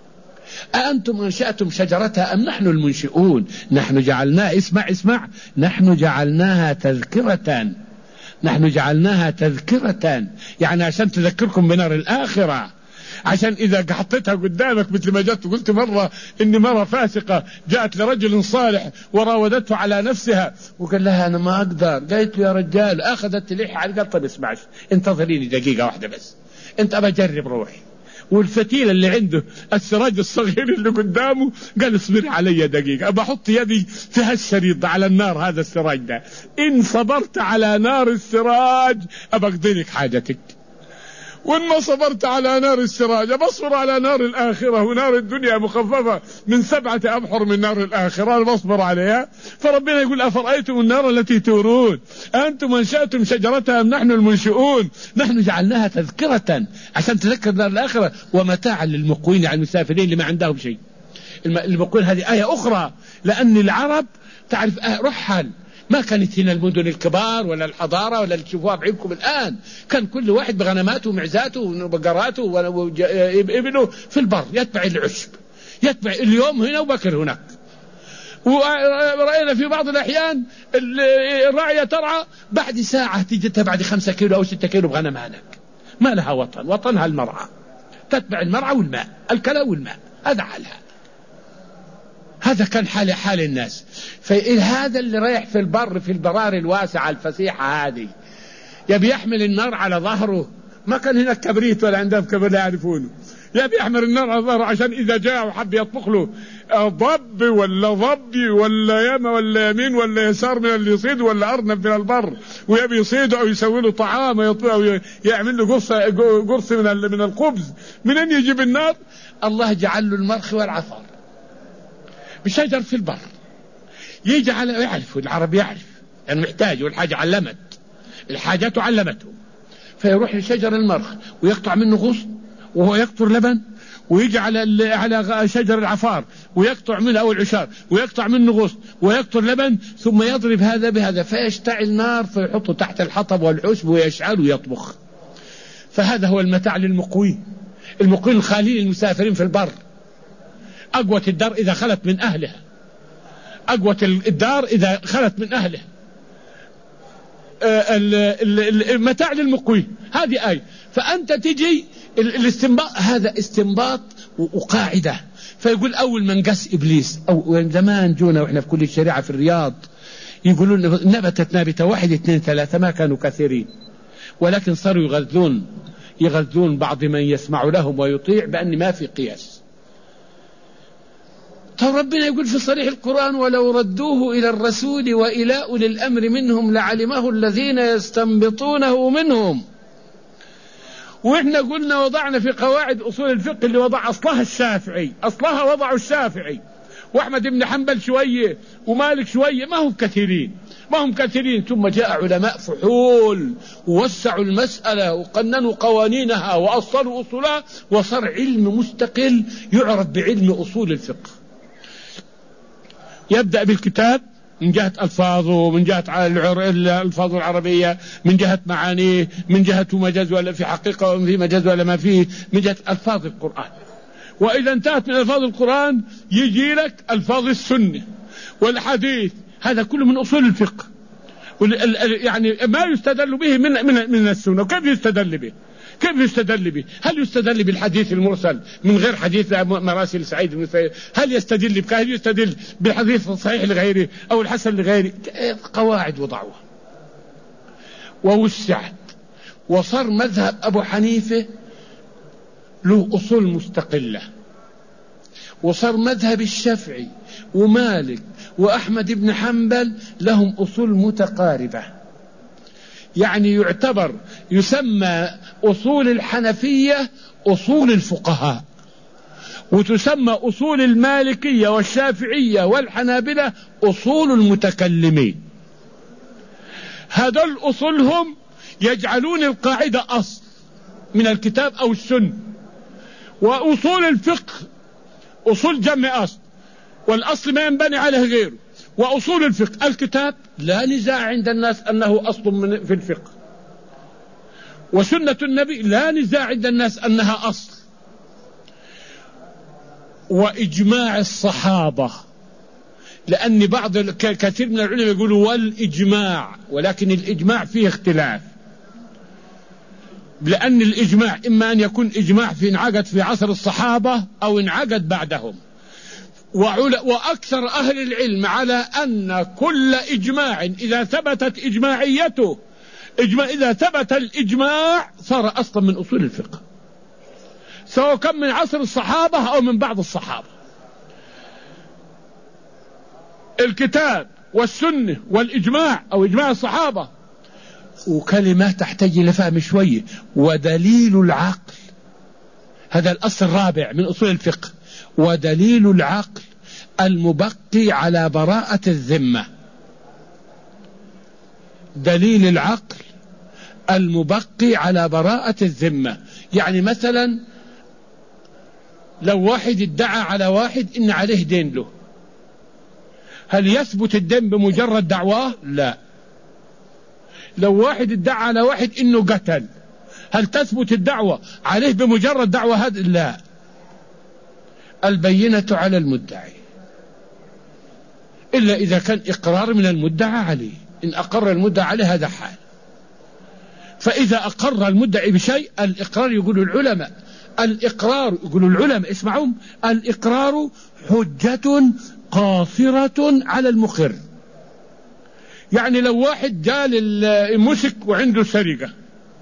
أأنتم أنشأتم شجرتها أم نحن المنشئون؟ نحن جعلناها، اسمع اسمع، نحن جعلناها تذكرة، نحن جعلناها تذكرة، يعني عشان تذكركم بنار الآخرة، عشان إذا حطيتها قدامك مثل ما جاءت قلت مرة إن مرة فاسقة جاءت لرجل صالح وراودته على نفسها وقال لها أنا ما أقدر، قالت له يا رجال، أخذت تلح على قال طب اسمعش انتظريني دقيقة واحدة بس، أنت أبى أجرب روحي. والفتيلة اللي عنده السراج الصغير اللي قدامه قال اصبر علي دقيقة أبى أحط يدي في هالشريط على النار، هذا السراج ده إن صبرت على نار السراج أبى أقضي لك حاجتك، وإن ما صبرت على نار السراج بصبر على نار الآخرة، ونار الدنيا مخففة من سبعة أبحر من نار الآخرة بصبر عليها. فربنا يقول أفرأيتم النار التي تورون أنتم أنشأتم شجرتها أم نحن المنشئون؟ نحن جعلناها تذكرة عشان تذكر نار الآخرة ومتاعا للمقوين، على المسافرين اللي ما عندهم شيء. المقوين هذه آية أخرى، لأن العرب تعرف آه رحل، ما كانت هنا المدن الكبار ولا الحضارة ولا اللي تشوفوها بعينكم الآن، كان كل واحد بغنماته ومعزاته وبقراته وابنه في البر يتبع العشب، يتبع اليوم هنا وبكر هناك. ورأينا في بعض الأحيان الراعية ترعى بعد ساعة تجتها بعد خمسة كيلو أو ستة كيلو بغنم هناك، ما لها وطن، وطنها المرعى، تتبع المرعى والماء، الكلى والماء، هذا حالها. هذا كان حال حال الناس. فهذا اللي رايح في البر في البراري الواسعة الفسيحة هذه يبي يحمل النار على ظهره، ما كان هنا كبريت ولا عندهم كبريت لا يعرفونه، يبي يحمل النار على ظهره عشان إذا جاء وحب يطبخ له ضب ولا ضبي ولا يم ولا يمين ولا يسار من اللي يصيد ولا أرنب من البر ويبي يصيده أو يسوي له طعام أو يعمل له قرص قرص من من الخبز، منين يجيب النار؟ الله جعل له المرخ والعفار بشجر في البر، يجي على يعرف، العرب يعرف يعني محتاج، والحاجة علمت الحاجات علمته، فيروح لشجر المرخ ويقطع منه غصن وهو يقطر لبن، ويجي على على شجر العفار ويقطع منه أو العشار ويقطع منه غصن ويقطر لبن، ثم يضرب هذا بهذا فيشتعل نار فيحطه تحت الحطب والعشب ويشعل ويطبخ. فهذا هو المتاع للمقوين، المقوين الخالين المسافرين في البر. أقوة الدار إذا خلت من أهلها، أقوة الدار إذا خلت من أهلها. المتاع للمقوين هذه آية. فأنت تجي الاستنباط، هذا استنباط وقاعدة. فيقول أول من قس إبليس، أو زمان جونا وإحنا في كل الشريعة في الرياض يقولون نبتت نابتة واحد اثنين ثلاثة، ما كانوا كثيرين ولكن صاروا يغذون يغذون بعض من يسمع لهم ويطيع بأن ما في قياس. طب ربنا يقول في صريح القرآن ولو ردوه إلى الرسول وإلى أولي الأمر منهم لعلمه الذين يستنبطونه منهم. وإحنا قلنا وضعنا في قواعد أصول الفقه اللي وضع أصلها الشافعي، أصلها وضعوا الشافعي وأحمد بن حنبل شوية ومالك شوية، ما هم كثيرين ما هم كثيرين ثم جاء علماء فحول ووسعوا المسألة وقننوا قوانينها وأصلوا أصولها، وصار علم مستقل يعرف بعلم أصول الفقه. يبدأ بالكتاب من جهة ألفاظه، من جهة الألفاظ العربية، من جهة معانيه، من جهة مجاز ولا في حقيقة وفي مجاز ولا ما فيه، من جهة ألفاظ القرآن. وإذا انتهت من ألفاظ القرآن يجي لك ألفاظ السنة والحديث، هذا كله من أصول الفقه. يعني ما يستدل به من من من السنة. وكيف يستدل به؟ كيف يستدل به؟ هل يستدل بالحديث المرسل من غير حديث مراسل سعيد بن مسيب؟ هل يستدل بك؟ هل يستدل بالحديث الصحيح لغيره أو الحسن لغيره؟ قواعد وضعوها ووسعت، وصار مذهب أبو حنيفة له أصول مستقلة، وصار مذهب الشافعي ومالك وأحمد بن حنبل لهم أصول متقاربة. يعني يعتبر يسمى أصول الحنفية أصول الفقهاء، وتسمى أصول المالكية والشافعية والحنابلة أصول المتكلمين. هذول أصولهم يجعلون القاعدة أصل من الكتاب أو السنة، وأصول الفقه أصول جمع أصل، والأصل ما ينبني عليه غيره. وأصول الفقه الكتاب لا نزاع عند الناس أنه أصل من في الفقه، وسنة النبي لا نزاع عند الناس أنها أصل، وإجماع الصحابة، لأن بعض كثير من العلماء يقولوا والإجماع، ولكن الإجماع فيه اختلاف، لأن الإجماع إما أن يكون إجماع في انعقد في عصر الصحابة أو انعقد بعدهم. وأكثر أهل العلم على أن كل إجماع إذا ثبتت إجماعيته إجماع إذا ثبت الإجماع صار أصلا من أصول الفقه، سواء كان من عصر الصحابة أو من بعض الصحابة. الكتاب والسنة والإجماع أو إجماع الصحابة. وكلمة تحتاج إلى فهم شوية. ودليل العقل، هذا الأصل الرابع من أصول الفقه. ودليل العقل المبقي على براءة الذمة. دليل العقل المبقي على براءة الذمة، يعني مثلا لو واحد ادعى على واحد إن عليه دين له، هل يثبت الدين بمجرد دعواه؟ لا. لو واحد ادعى على واحد إنه قتل، هل تثبت الدعوة عليه بمجرد دعوة هذا؟ لا. البينة على المدعي، إلا إذا كان إقرار من المدعى عليه. إن أقر المدعى عليه هذا حال. فإذا أقر المدعي بشيء، الإقرار يقول العلماء الإقرار يقول العلماء اسمعون، الإقرار حجة قاصرة على المقر. يعني لو واحد جاء المسك وعنده سرقة،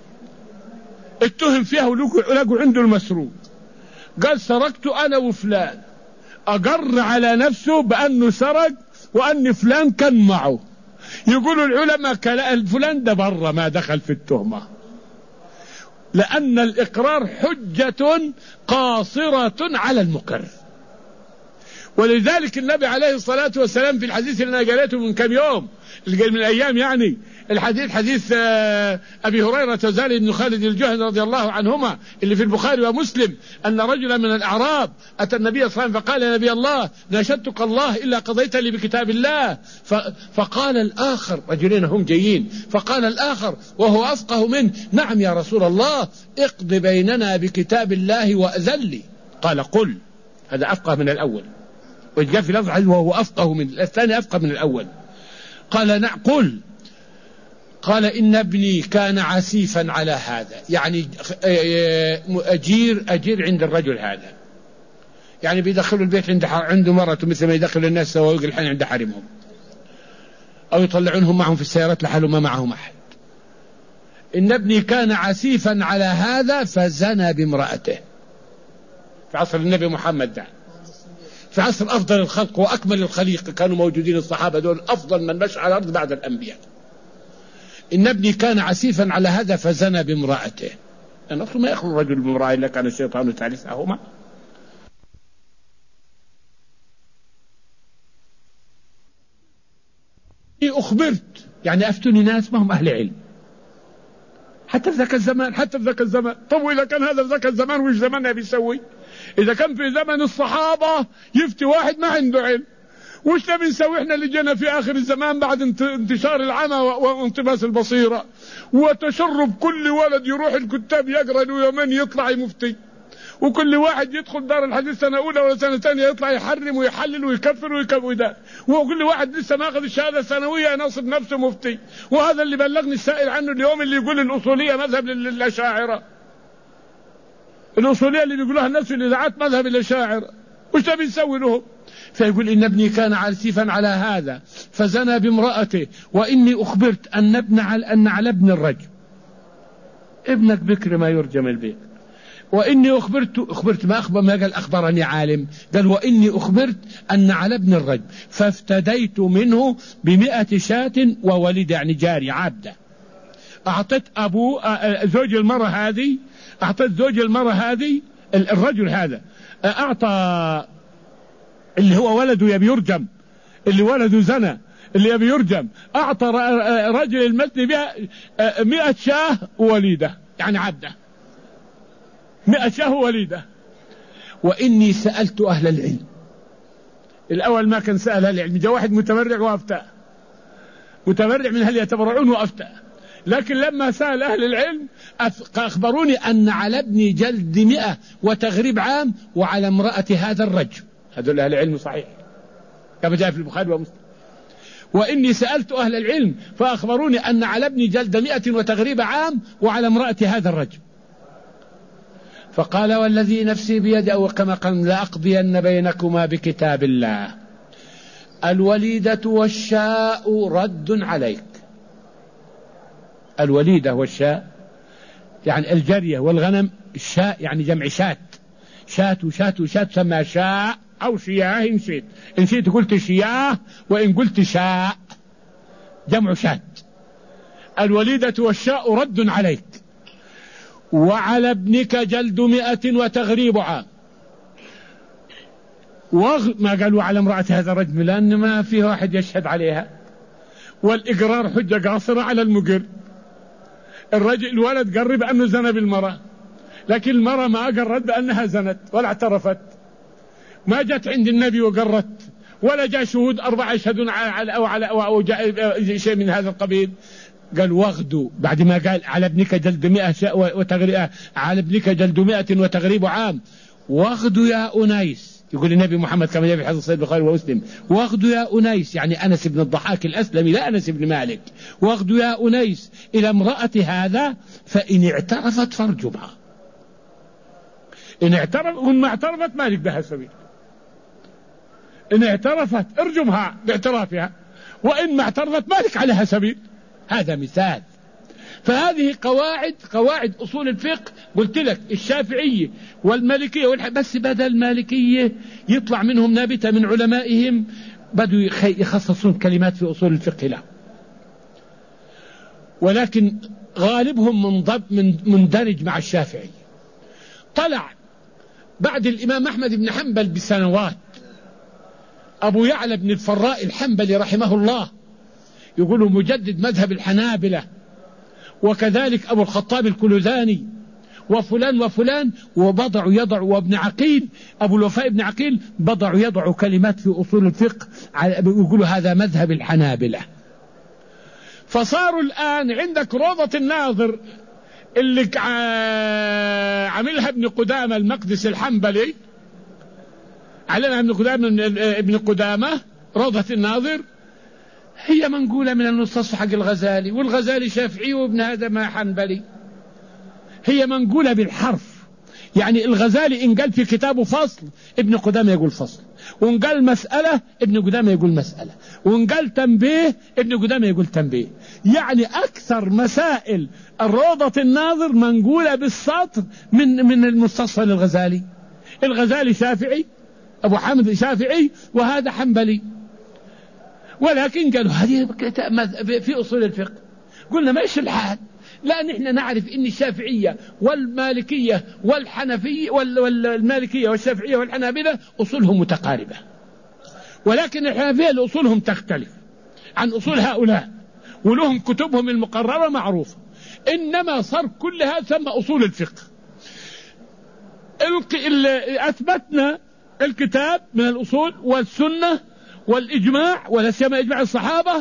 اتهم فيها ولقوا عنده المسروق، قال سرقت أنا وفلان، أقر على نفسه بأنه سرق وأن فلان كان معه، يقولوا العلماء فلان ده برا ما دخل في التهمة، لأن الإقرار حجة قاصرة على المقر. ولذلك النبي عليه الصلاة والسلام في الحديث اللي أنا قريته من كم يوم من الأيام، يعني الحديث حديث أبي هريرة وزال بن خالد الجهني رضي الله عنهما اللي في البخاري ومسلم، أن رجلا من الأعراب أتى النبي صلى الله عليه وسلم فقال يا نبي الله ناشدتك الله إلا قضيت لي بكتاب الله. فقال الآخر، رجلين هم جايين، فقال الآخر وهو أفقه منه نعم يا رسول الله اقض بيننا بكتاب الله وأذن لي. قال قل، هذا أفقه من الأول، وجاء في لفظ وهو أفقه من الثاني، أفقه من الأول. قال نعم قل. قال إن ابني كان عسيفا على هذا، يعني أجير أجير عند الرجل هذا، يعني بيدخلوا البيت عنده عنده مرته مثل ما يدخل الناس سوا ويقول الحين عند حرمهم، أو يطلعونهم معهم في السيارات لحالهم ما معهم أحد. إن ابني كان عسيفا على هذا فزنى بامرأته في عصر النبي محمد ده، في عصر أفضل الخلق وأكمل الخليقة، كانوا موجودين الصحابة دول أفضل من مشى على الأرض بعد الأنبياء. إن ابني كان عسيفا على هذا فزنى بامرأته. أنا أصلا ما يخلو الرجل بامرأة إلا كان الشيطان ثالثهما. أخبرت، يعني أفتني ناس ما هم أهل علم حتى في ذاك الزمان، حتى في ذاك الزمان. طب وإذا كان هذا في ذاك الزمان وإيش زماننا بيسوي؟ إذا كان في زمن الصحابة يفتي واحد ما عنده علم، وش نبي نسوي احنا اللي جينا في آخر الزمان بعد انتشار العمى وانطماس البصيرة وتشرب كل ولد يروح الكتاب يقرأ له يومين يطلع مفتي، وكل واحد يدخل دار الحديث سنة أولى ولا سنة ثانية يطلع يحرم ويحلل ويكفر ويكفر ده، وكل واحد لسه ما أخذ الشهادة الثانوية ينصب نفسه مفتي. وهذا اللي بلغني السائل عنه اليوم اللي يقول الأصولية مذهب للأشاعرة، الأصولية اللي بيقولوها الناس في الإذاعات مذهب الأشاعرة، وش تبي نسوي لهم؟ فيقول إن ابني كان عسيفا على هذا فزنى بامرأته، وإني أخبرت أن ابن على أن على ابن الرجم، ابنك بكر ما يرجم البيت. وإني أخبرت أخبرت ما أخبر ما قال أخبرني عالم، قال وإني أخبرت أن على ابن الرجم فافتديت منه بمئة شاة وولد، يعني جاري عبدة. أعطت أبو زوج المرأة هذه أعطت زوج المرأة هذه الرجل هذا أعطى اللي هو ولده يبي يرجم، اللي ولده زنى اللي يبي يرجم، أعطى رجل المثني بها مئة شاه ووليدة، يعني عبده مئة شاه ووليدة. وإني سألت أهل العلم، الأول ما كان سأل أهل العلم، جاء واحد متبرع وأفتى، متبرع من هل يتبرعون وأفتى، لكن لما سأل أهل العلم أخبروني أن على ابني جلد مئة وتغريب عام وعلى امرأة هذا الرجل. هذول أهل العلم صحيح كما جاء في البخاري ومسلم. وإني سألت أهل العلم فأخبروني أن على ابني جلد مئة وتغريب عام وعلى امرأة هذا الرجل. فقال والذي نفسي بيده أو كما قال لأقضين بينكما بكتاب الله، الوليدة والشاء رد عليك. الوليدة والشاء يعني الجرية والغنم، الشاء يعني جمع شات، شات وشات وشات سمى شاء أو شياه إن شئت، إن شئت قلت شياه وإن قلت شاء جمع شات. الوليدة والشاء رد عليك، وعلى ابنك جلد مئة وتغريب عام. وغ... ما قالوا على امرأة هذا الرجل لأن ما فيه واحد يشهد عليها، والإقرار حجة قاصرة على المقر. الرجل الولد قرب أنه زنى بالمرأة، لكن المرأة ما قررت بأنها زنت ولا اعترفت، ما جت عند النبي وقرت، ولا جاء شهود أربعة يشهدون على أو على أو جاء شيء من هذا القبيل. قال واخذوا بعد ما قال على ابنك جلد مئة وتغريب، على ابنك جلد مئة وتغريب عام، واخذوا يا أنيس، يقول النبي محمد كما جاء في حديث صحيح البخاري ومسلم، واخذوا يا أنيس يعني أنس بن الضحاك الأسلمي لا أنس بن مالك، واخذوا يا أنيس إلى امرأة هذا فإن اعترفت فارجمها، إن اعترف وإن ما اعترفت مالك بها سبيل، إن اعترفت ارجمها باعترافها، وإن ما اعترفت مالك عليها سبيل. هذا مثال. فهذه قواعد قواعد أصول الفقه. قلت لك الشافعية والمالكية والح... بس بدل المالكية يطلع منهم نابتة من علمائهم بدوا يخصصون كلمات في أصول الفقه له، ولكن غالبهم منضب من مندرج مع الشافعي. طلع بعد الإمام أحمد بن حنبل بسنوات أبو يعلى بن الفراء الحنبلي رحمه الله، يقولوا مجدد مذهب الحنابلة، وكذلك أبو الخطاب الكلذاني وفلان وفلان، وبضعوا يضعوا، وابن عقيل أبو الوفاء ابن عقيل بضعوا يضعوا كلمات في أصول الفقه يقولوا هذا مذهب الحنابلة. فصاروا الآن عندك روضة الناظر اللي عملها ابن قدامة المقدسي الحنبلي، علمها ابن قدامة ابن قدامة روضة الناظر، هي منقولة من النصوص حق الغزالي، والغزالي شافعي وابن هذا ما حنبلي، هي منقولة بالحرف. يعني الغزالي إن قال في كتابه فصل ابن قدامة يقول فصل، وإن قال مسألة ابن قدامة يقول مسألة، وإن قال تنبيه ابن قدامة يقول تنبيه. يعني أكثر مسائل الروضة الناظر منقولة بالسطر من من المستصفى للغزالي. الغزالي شافعي، أبو حامد شافعي، وهذا حنبلي، ولكن قالوا هذه في أصول الفقه. قلنا ما إيش الحال؟ لا نحن نعرف إن الشافعية والمالكية والحنفية والمالكية والشافعية والحنابلة أصولهم متقاربة، ولكن الحنفية أصولهم تختلف عن أصول هؤلاء، ولهم كتبهم المقررة معروفة، إنما صار كلها ثم أصول الفقه. أثبتنا الكتاب من الأصول والسنة والإجماع، ولا سيما إجماع الصحابة،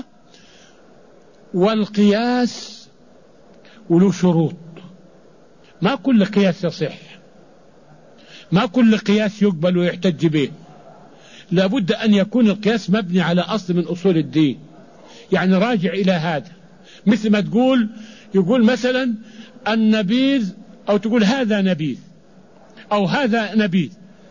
والقياس وله شروط. ما كل قياس يصح، ما كل قياس يقبل ويحتج به، لابد أن يكون القياس مبني على أصل من أصول الدين، يعني راجع إلى هذا. مثل ما تقول يقول مثلا النبيذ، أو تقول هذا نبيذ أو هذا نبيذ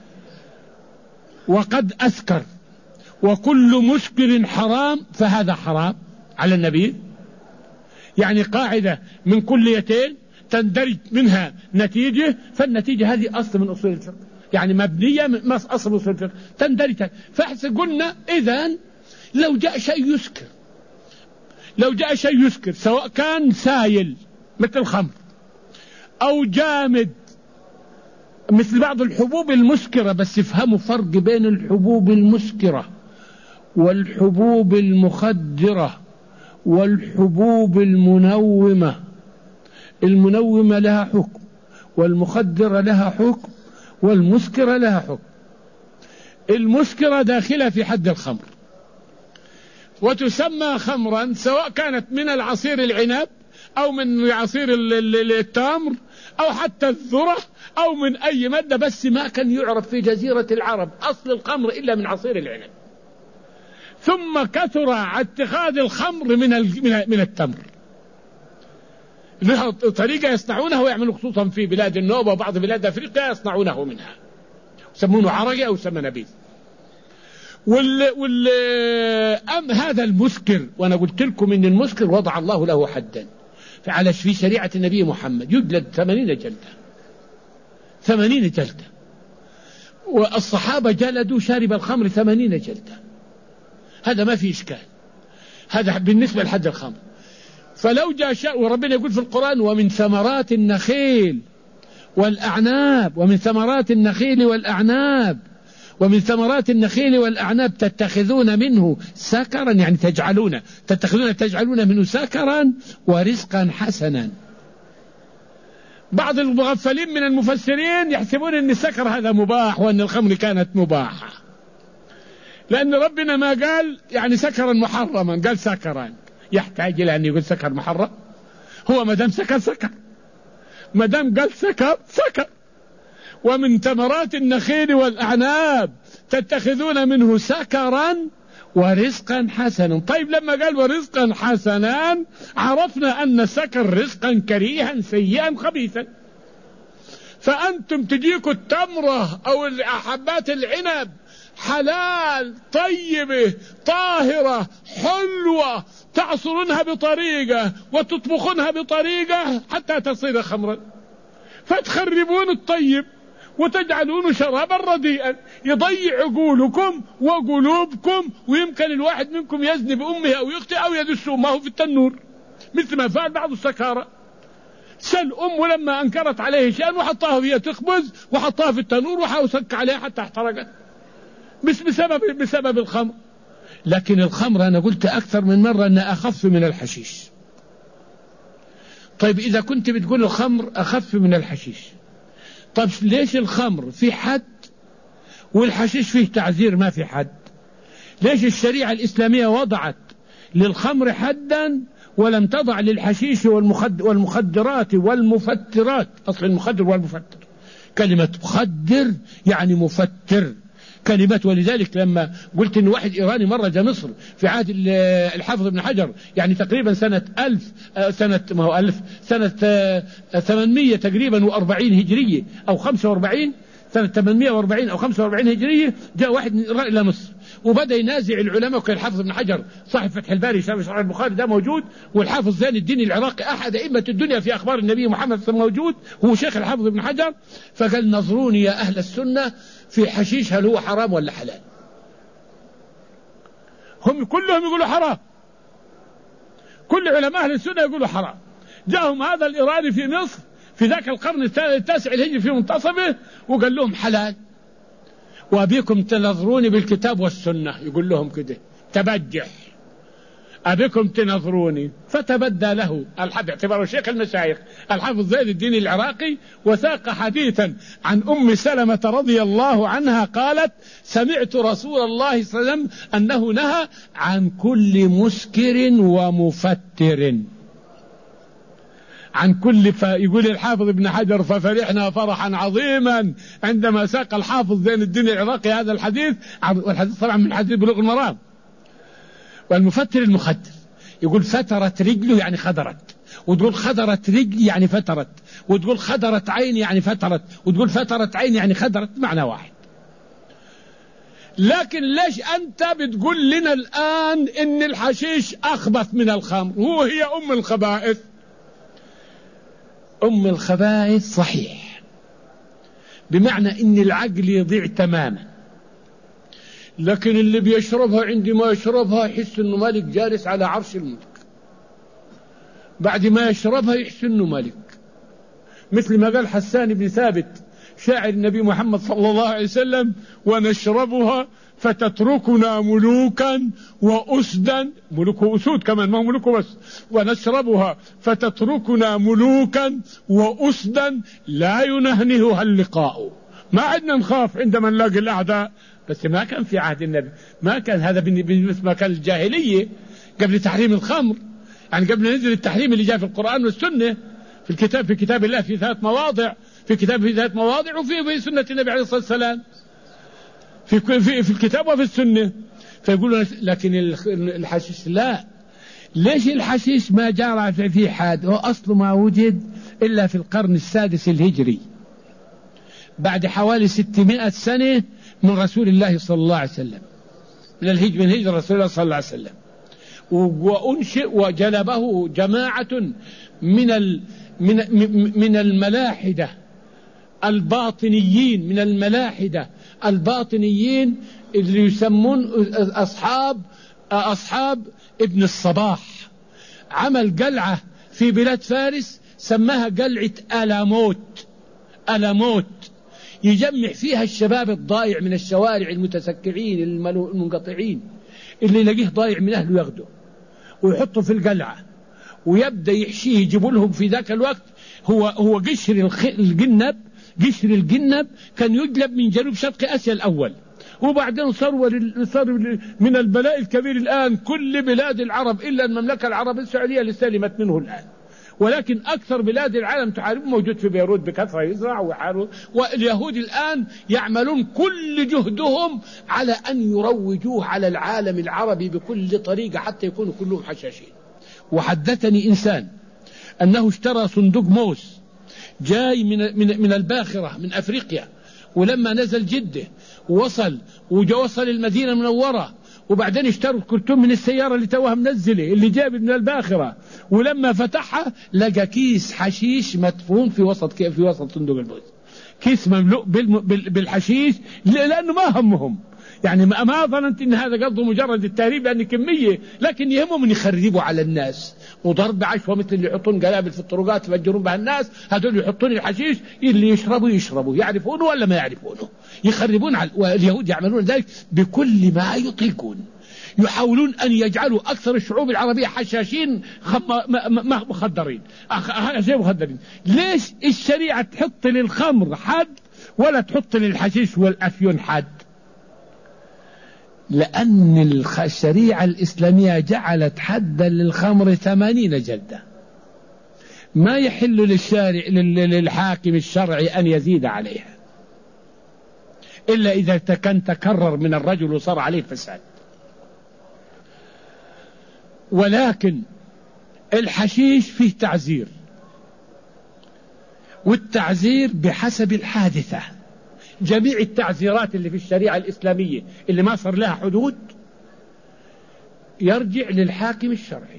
وقد أسكر، وكل مسكر حرام فهذا حرام على النبيذ. يعني قاعدة من كليتين تندرج منها نتيجة، فالنتيجة هذه أصل من أصول الفقه، يعني مبنية من أصل من أصول الفقه تندرج. فاحسن قلنا إذن لو جاء شيء يسكر، لو جاء شيء يسكر سواء كان سايل مثل الخمر أو جامد مثل بعض الحبوب المسكرة. بس افهموا فرق بين الحبوب المسكرة والحبوب المخدرة والحبوب المنومة. المنومة لها حكم، والمخدرة لها حكم، والمسكرة لها حكم. المسكرة داخلة في حد الخمر، وتسمى خمرا سواء كانت من العصير العنب أو من عصير التمر أو حتى الذرة أو من أي مادة، بس ما كان يعرف في جزيرة العرب أصل الخمر إلا من عصير العنب. ثم كثر اتخاذ الخمر من من التمر، لها طريقة يصنعونها ويعملوا، خصوصا في بلاد النوبة وبعض بلاد أفريقيا يصنعونه منها، يسمونه عرقة أو يسمى نبيذ. وال... وال... أم هذا المسكر، وأنا قلت لكم إن المسكر وضع الله له حدا فعلى في شريعة النبي محمد، يجلد ثمانين جلدة، ثمانين جلدة. والصحابة جلدوا شارب الخمر ثمانين جلدة، هذا ما في إشكال، هذا بالنسبة لحد الخمر. فلو جاء شاء، وربنا يقول في القرآن: ومن ثمرات النخيل والأعناب، ومن ثمرات النخيل والأعناب، ومن ثمرات النخيل والأعناب تتخذون منه سكرا، يعني تجعلون تتخذون تجعلون منه سكرا ورزقا حسنا. بعض المغفلين من المفسرين يحسبون أن السكر هذا مباح وأن الخمر كانت مباحة، لأن ربنا ما قال يعني سكرا محرما، قال سكرا. يحتاج إلى أن يقول سكر محرم؟ هو ما دام سكر سكر، ما دام قال سكر سكر. ومن ثمرات النخيل والأعناب تتخذون منه سكرا ورزقا حسنا. طيب لما قال ورزقا حسنا عرفنا أن السكر رزقا كريها سيئا خبيثا. فأنتم تجيكوا التمرة أو حبات العنب حلال طيبة طاهرة حلوة، تعصرونها بطريقة وتطبخونها بطريقة حتى تصير خمرا، فتخربون الطيب وتجعلون شرابا رديئا يضيع عقولكم وقلوبكم، ويمكن الواحد منكم يزني بأمه أو يخطئ أو يدس أمه في التنور مثل ما فعل بعض السكارى. سل أمه لما أنكرت عليه شيئا وحطها فيها تخبز وحطها في التنور وحوسك عليها حتى احترقت، بس بسبب بسبب الخمر. لكن الخمر أنا قلت أكثر من مرة أنها أخف من الحشيش. طيب إذا كنت بتقول الخمر أخف من الحشيش، طيب ليش الخمر في حد والحشيش فيه تعزير ما في حد؟ ليش الشريعة الإسلامية وضعت للخمر حدا ولم تضع للحشيش والمخدرات والمفترات؟ أصل المخدر والمفتر كلمة مخدر يعني مفتر كلمة. ولذلك لما قلت إن واحد إيراني مرة جاء مصر في عهد الحافظ ابن حجر، يعني تقريبا سنة ألف سنة ما هو ألف سنة ثمانمية تقريبا وأربعين هجرية أو خمسة وأربعين، سنة ثمانمية وأربعين أو خمسة وأربعين هجرية، جاء واحد من إيران إلى مصر وبدأ ينازع العلماء. وكان الحافظ ابن حجر صاحب فتح الباري شرح البخاري ده موجود، والحافظ زين الدين العراقي أحد أئمة الدنيا في أخبار النبي محمد موجود، هو شيخ الحافظ ابن حجر. فقال: نظروني يا أهل السنة في حشيش هل هو حرام ولا حلال؟ هم كلهم يقولوا حرام، كل علماء أهل السنة يقولوا حرام. جاءهم هذا الإيراني في مصر في ذاك القرن التاسع الهجري في منتصفه وقال لهم حلال، وأبيكم تنظروني بالكتاب والسنة، يقول لهم كده تبجح، أبيكم تنظروني. فتبدى له الحد اعتبره شيخ المشايخ الحافظ زين الدين العراقي، وساق حديثا عن أم سلمة رضي الله عنها قالت: سمعت رسول الله صلى الله عليه وسلم أنه نهى عن كل مسكر ومفتر، عن كل. فيقول الحافظ ابن حجر: ففرحنا فرحا عظيما عندما ساق الحافظ زين الدين العراقي هذا الحديث، والحديث طبعا من حديث بلوغ المرام. والمفتر المخدر يقول فترت رجله يعني خدرت، وتقول خدرت رجلي يعني فترت، وتقول خدرت عيني يعني فترت، وتقول فترت عيني يعني خدرت، معنى واحد. لكن ليش أنت بتقول لنا الآن إن الحشيش أخبث من الخمر؟ هو هي أم الخبائث. أم الخبائث صحيح، بمعنى إن العقل يضيع تماما، لكن اللي بيشربها عندما يشربها يحس إنه ملك جالس على عرش الملك، بعد ما يشربها يحس إنه ملك. مثل ما قال حسان بن ثابت شاعر النبي محمد صلى الله عليه وسلم: ونشربها فتتركنا ملوكا وأسدا، ملوك وأسود كمان ما هو ملوك بس، ونشربها فتتركنا ملوكا وأسدا لا ينهنهها اللقاء. ما عدنا نخاف عندما نلاقي الأعداء، بس ما كان في عهد النبي، ما كان هذا بالنسبة ما كان الجاهلية قبل تحريم الخمر، يعني قبل نزل التحريم اللي جاء في القرآن والسنة في الكتاب، في كتاب الله في ثلاث مواضع، في كتاب في ثلاث مواضع وفي في سنة النبي عليه الصلاة والسلام، في في في الكتاب وفي السنة. فيقولون لكن الحشيش لا. ليش الحشيش ما جرى في حاد؟ هو أصله ما وجد إلا في القرن السادس الهجري، بعد حوالي ستمائة سنة من رسول الله صلى الله عليه وسلم، من الهجر من هجر رسول الله صلى الله عليه وسلم. وأنشئ وجلبه جماعة من من من الملاحدة الباطنيين، من الملاحدة الباطنيين اللي يسمون أصحاب أصحاب ابن الصباح. عمل قلعة في بلاد فارس سماها قلعة ألاموت، ألاموت يجمع فيها الشباب الضايع من الشوارع، المتسكعين المنقطعين، اللي يلاقيه ضايع من أهله ياخده ويحطه في القلعة ويبدأ يحشيه، يجيبوا لهم في ذاك الوقت هو هو قشر الجنب، قشر الجنب كان يجلب من جنوب شرق آسيا الأول، وبعدين صار صار من البلاء الكبير الآن كل بلاد العرب إلا المملكة العربية السعودية اللي سلمت منه الآن، ولكن أكثر بلاد العالم تعرف موجود في بيروت بكثرة يزرع ويحارب، واليهود الآن يعملون كل جهدهم على أن يروجوه على العالم العربي بكل طريقة حتى يكونوا كلهم حشاشين. وحدثني إنسان أنه اشترى صندوق موس جاي من من من الباخرة من أفريقيا، ولما نزل جدة ووصل ووصل المدينة المنورة، وبعدين اشتروا الكرتون من السيارة اللي توها منزله اللي جاب من الباخرة، ولما فتحها لقى كيس حشيش مدفون في وسط في وسط صندوق الموز، كيس مملوء بالحشيش، لأنه ما همهم، يعني ما ظننت ان هذا قصده مجرد التهريب لأن كمية، لكن يهمهم ان يخربوا على الناس وضرب عشوة، مثل اللي يحطون قلابل في الطرقات يفجرون بها الناس، هذول يحطون الحشيش اللي يشربوا يشربوا، يعرفونه ولا ما يعرفونه، يخربون على. واليهود يعملون ذلك بكل ما يطيقون، يحاولون أن يجعلوا أكثر الشعوب العربية حشاشين مخدرين مخدرين. ليش الشريعة تحط للخمر حد ولا تحط للحشيش والأفيون حد؟ لأن الشريعة الإسلامية جعلت حدا للخمر ثمانين جلدة، ما يحل للشارع للحاكم الشرعي أن يزيد عليها إلا إذا كان تكرر من الرجل وصار عليه فساد. ولكن الحشيش فيه تعزير، والتعزير بحسب الحادثة. جميع التعزيرات اللي في الشريعة الإسلامية اللي ما صار لها حدود يرجع للحاكم الشرعي.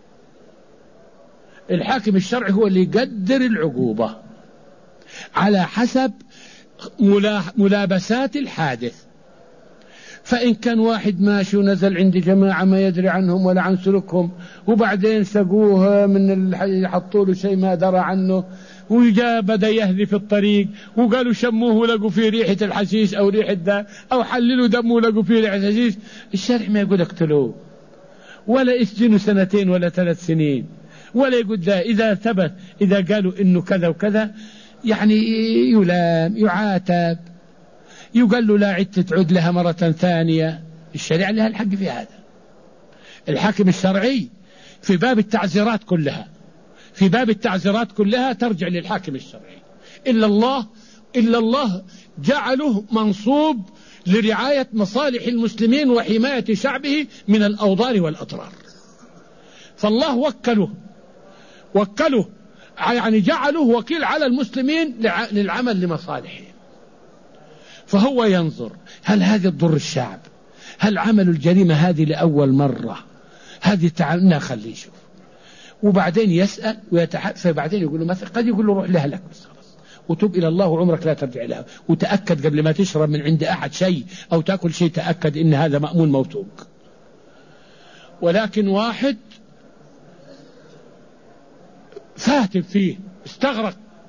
الحاكم الشرعي هو اللي يقدر العقوبة على حسب ملابسات الحادث. فإن كان واحد ماشي ونزل عند جماعة ما يدري عنهم ولا عن سلوكهم، وبعدين سقوه من يحطوا له شيء ما درى عنه، وجاء بدأ يهذي في الطريق وقالوا شموه ولقوا فيه ريحة الحشيش أو ريحة ده، أو حللوا دمه ولقوا فيه ريحة الحشيش، الشرع ما يقول اقتلوه ولا اسجنوا سنتين ولا ثلاث سنين، ولا يقول ده إذا ثبت، إذا قالوا إنه كذا وكذا يعني يلام يعاتب، يقال له لا عدت تعود لها مرة ثانية. الشريعة لها الحق في هذا. الحاكم الشرعي في باب التعزيرات كلها، في باب التعزيرات كلها ترجع للحاكم الشرعي، إلا الله إلا الله جعله منصوب لرعاية مصالح المسلمين وحماية شعبه من الأوضار والأضرار. فالله وكله وكله يعني جعله وكيل على المسلمين للعمل لمصالحهم، فهو ينظر هل هذه تضر الشعب، هل عملوا الجريمة هذه لأول مرة، هذه تعالنا خليه يشوف، وبعدين يسأل ويتحدث، فبعدين يقول له مثلا قد يقول له روح لها لك بس خلاص وتوب إلى الله وعمرك لا ترجع لها، وتأكد قبل ما تشرب من عند أحد شيء أو تأكل شيء تأكد إن هذا مأمون موثوق. ولكن واحد فاتن فيه استغرق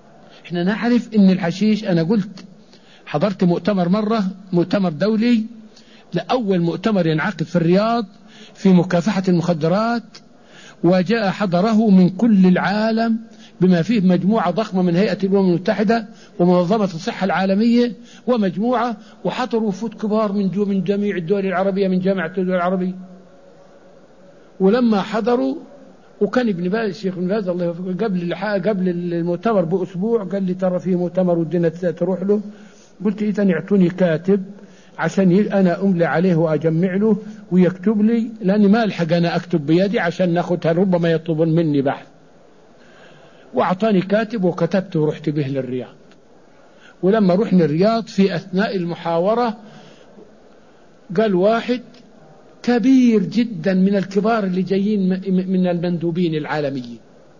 احنا نعرف ان الحشيش، انا قلت حضرت مؤتمر مرة، مؤتمر دولي، لأول مؤتمر ينعقد في الرياض في مكافحة المخدرات، وجاء حضره من كل العالم بما فيه مجموعة ضخمة من هيئة الأمم المتحدة ومنظمة الصحة العالمية ومجموعة، وحضروا وفود كبار من جو من جميع الدول العربية، من جامعة الدول العربية. ولما حضروا وكان ابن باز الشيخ ابن باز الله يوفقه قبل قبل المؤتمر بأسبوع قال لي ترى فيه مؤتمر ودنا تروح له. قلت إذا يعطوني كاتب عشان أنا أملي عليه وأجمع له ويكتب لي، لأني ما ألحق أنا أكتب بيدي عشان ناخدها، ربما يطلبون مني بحث. وأعطاني كاتب وكتبته ورحت به للرياض. ولما رحنا الرياض في أثناء المحاورة قال واحد كبير جدا من الكبار اللي جايين من المندوبين العالميين،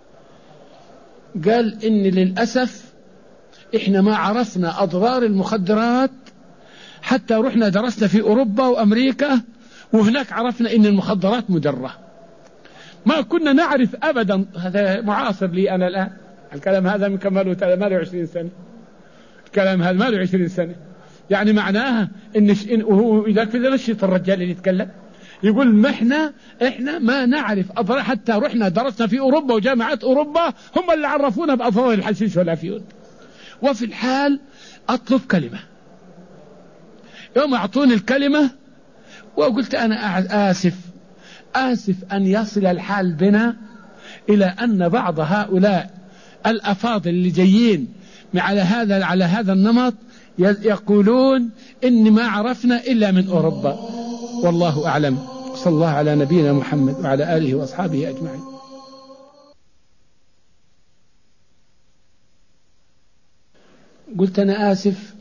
قال إن للأسف إحنا ما عرفنا أضرار المخدرات حتى رحنا درسنا في أوروبا وأمريكا، وهناك عرفنا إن المخدرات مدرة، ما كنا نعرف أبدا. هذا معاصر لي أنا الآن، الكلام هذا من كماله ماله عشرين سنة، الكلام هذا ماله عشرين سنة، يعني معناها إن وهو إذا كذا نشيط الرجال اللي يتكلم يقول ما إحنا إحنا ما نعرف أضرار، حتى رحنا درسنا في أوروبا وجامعات أوروبا هم اللي عرفونا بأضرار الحشيش والأفيون. وفي الحال أطلب كلمة، يوم أعطوني الكلمة وقلت أنا آسف آسف أن يصل الحال بنا إلى أن بعض هؤلاء الأفاضل اللي جايين على هذا على هذا النمط يقولون إن ما عرفنا إلا من أوروبا. والله أعلم. صلى الله على نبينا محمد وعلى آله وأصحابه أجمعين. قلت أنا آسف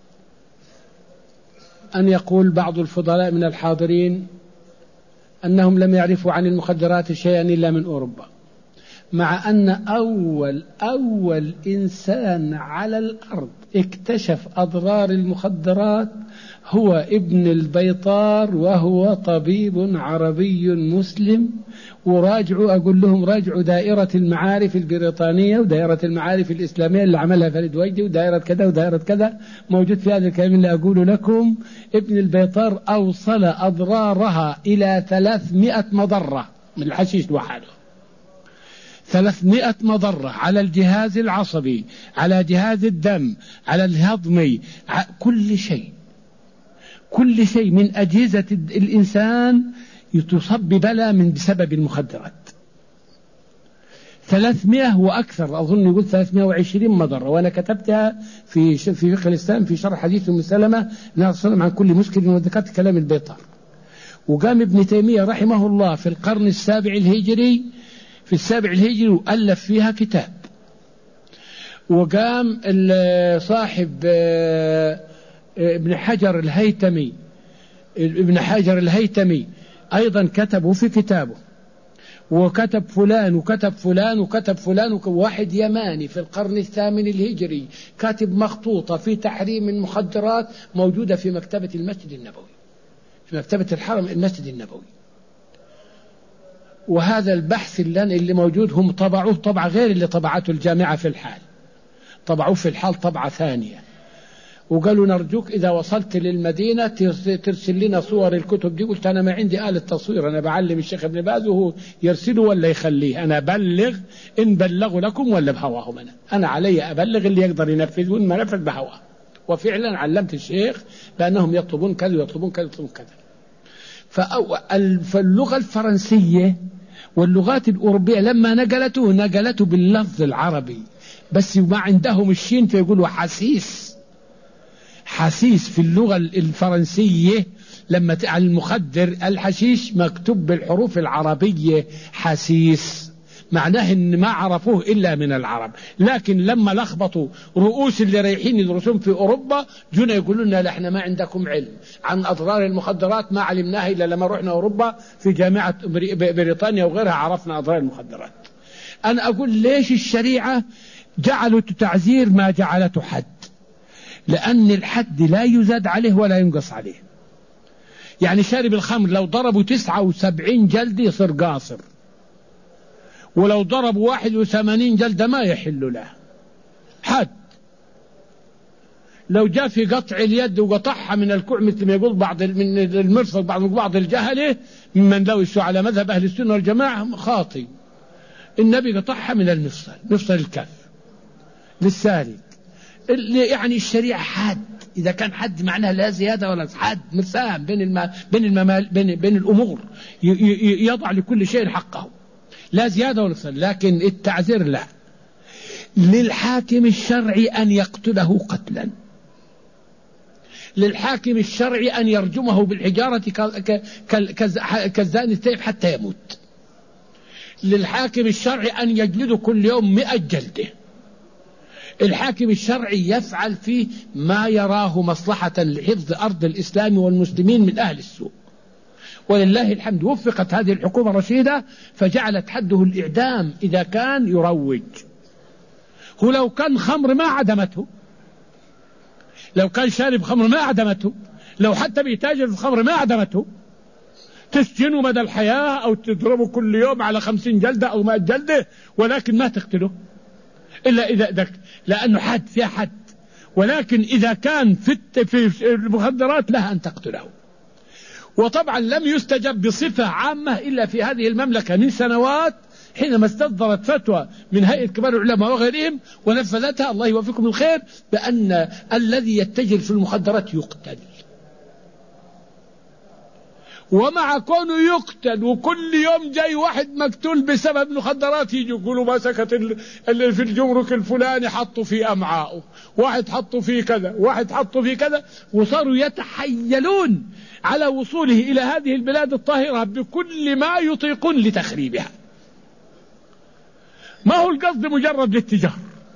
أن يقول بعض الفضلاء من الحاضرين أنهم لم يعرفوا عن المخدرات شيئا إلا من أوروبا، مع أن أول أول إنسان على الأرض اكتشف أضرار المخدرات هو ابن البيطار، وهو طبيب عربي مسلم. وراجعوا أقول لهم راجعوا دائرة المعارف البريطانية ودائرة المعارف الإسلامية اللي عملها فريد وجدي ودائرة كذا ودائرة كذا، موجود في هذا الكلام اللي أقول لكم. ابن البيطار أوصل أضرارها إلى ثلاثمائة مضرة من الحشيش لوحده، ثلاثمائة مضرة على الجهاز العصبي، على جهاز الدم، على الهضمي، كل شيء كل شيء من أجهزة الإنسان تصب بلا من بسبب المخدرات. ثلاثمائة وأكثر، أظن يقول ثلاثمائة وعشرين مضرة، وأنا كتبتها في في فقه الإسلام في شرح حديث أم سلمة نص عن كل مسكر، وذكرت كلام البيطار. وقام ابن تيمية رحمه الله في القرن السابع الهجري في السابع الهجري وألف فيها كتاب. وقام صاحب ابن حجر الهيتمي ابن حجر الهيتمي أيضا كتبه في كتابه، وكتب فلان وكتب فلان وكتب فلان، وواحد يماني في القرن الثامن الهجري كاتب مخطوطة في تحريم المخدرات موجودة في مكتبة المسجد النبوي، في مكتبة الحرم المسجد النبوي. وهذا البحث اللي موجود هم طبعوه طبعة غير اللي طبعته الجامعة في الحال، طبعوه في الحال طبعة ثانية. وقالوا نرجوك إذا وصلت للمدينة ترسل لنا صور الكتب دي. قلت أنا ما عندي آلة تصوير، أنا بعلم الشيخ ابن باز وهو يرسله ولا يخليه، أنا أبلغ إن بلغوا لكم ولا بهواهم، أنا أنا علي أبلغ اللي يقدر ينفذ، وإن ما نفذ بهواه. وفعلا علمت الشيخ بأنهم يطلبون كذا ويطلبون كذا ويطلبون كذا. فاللغة الفرنسية واللغات الأوروبية لما نقلته نقلته باللفظ العربي، بس ما عندهم الشين فيقولوا حسيس. حسيس في اللغة الفرنسية لما على المخدر الحشيش مكتوب بالحروف العربية حسيس، معناه ان ما عرفوه الا من العرب. لكن لما لخبطوا رؤوس اللي رايحين يدرسون في اوروبا جونا يقولون لنا احنا ما عندكم علم عن اضرار المخدرات، ما علمناها الا لما رحنا اوروبا في جامعة بريطانيا وغيرها عرفنا اضرار المخدرات. انا اقول ليش الشريعة جعلت تعزير ما جعلته حد؟ لأن الحد لا يزاد عليه ولا ينقص عليه. يعني شارب الخمر لو ضربوا تسعة وسبعين جلد يصير قاصر، ولو ضربوا واحد وثمانين جلد ما يحل له. حد لو جاء في قطع اليد وقطعها من الكوع مثل ما يقول بعض من المرفق بعض بعض الجهله ممن لوسوا على مذهب اهل السنه والجماعه خاطئ. النبي قطعها من المفصل، مفصل الكف للسالك. يعني الشريعه حد، اذا كان حد معناها لا زياده ولا حد، مسام بين الم... بين الممال... بين بين الامور، ي... ي... يضع لكل شيء حقه، لا زياده ولا نقصان. لكن التعذير لا. للحاكم الشرعي ان يقتله قتلا، للحاكم الشرعي أن يرجمه بالحجارة كالزاني الثيب حتى يموت، للحاكم الشرعي أن يجلده كل يوم مئة جلدة. الحاكم الشرعي يفعل فيه ما يراه مصلحة لحفظ أرض الإسلام والمسلمين من أهل السوء. ولله الحمد وفقت هذه الحكومة الرشيدة فجعلت حده الإعدام إذا كان يروج. هو لو كان خمر ما عدمته، لو كان شارب خمر ما عدمته، لو حتى بيتاجر في الخمر ما عدمته، تسجنه مدى الحياة أو تضربه كل يوم على خمسين جلدة أو مائة جلدة، ولكن ما تقتله إلا إذا ذك، لأنه حد فيها حد. ولكن إذا كان في في المخدرات لها أن تقتله. وطبعا لم يستجب بصفة عامة إلا في هذه المملكة من سنوات، حينما استصدرت فتوى من هيئة كبار العلماء وغيرهم ونفذتها الله يوفقكم الخير بأن الذي يتجر في المخدرات يقتل. ومع كونه يقتل وكل يوم جاي واحد مقتول بسبب مخدرات، يجي يقولوا ما سكت اللي في الجمرك الفلاني حطوا في أمعائه، واحد حطوا في كذا، واحد حطوا في كذا، وصاروا يتحيلون على وصوله إلى هذه البلاد الطاهرة بكل ما يطيقون لتخريبها. ما هو القصد مجرد للتجار،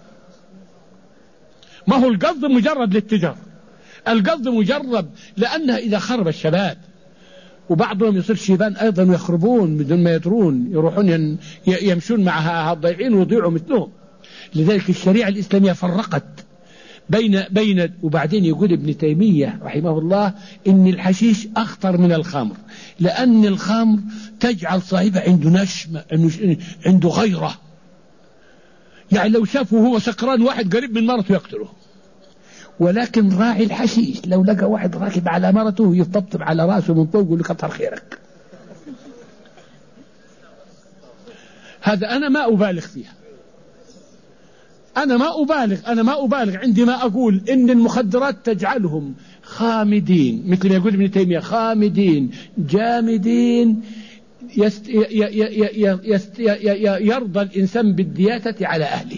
ما هو القصد مجرد للتجار، القصد مجرد لأنها إذا خرب الشباب وبعضهم يصير شيبان أيضا ويخربون بدون ما يدرون، يروحون يمشون مع الضيعين ويضيعوا مثلهم. لذلك الشريعة الإسلامية فرقت بين بين وبعدين يقول ابن تيمية رحمه الله إن الحشيش أخطر من الخمر، لأن الخمر تجعل صاحبه عنده نشمة، عنده غيرة، يعني لو شافه هو سكران واحد قريب من مرته يقتله. ولكن راعي الحشيش لو لقى واحد راكب على مرته يطبطب على راسه من فوق ويقول له كتر خيرك. هذا أنا ما أبالغ فيها، أنا ما أبالغ أنا ما أبالغ عندما أقول إن المخدرات تجعلهم خامدين، مثل ما يقول ابن تيمية خامدين جامدين، يست يست يرضى الإنسان بالدياتة على أهله،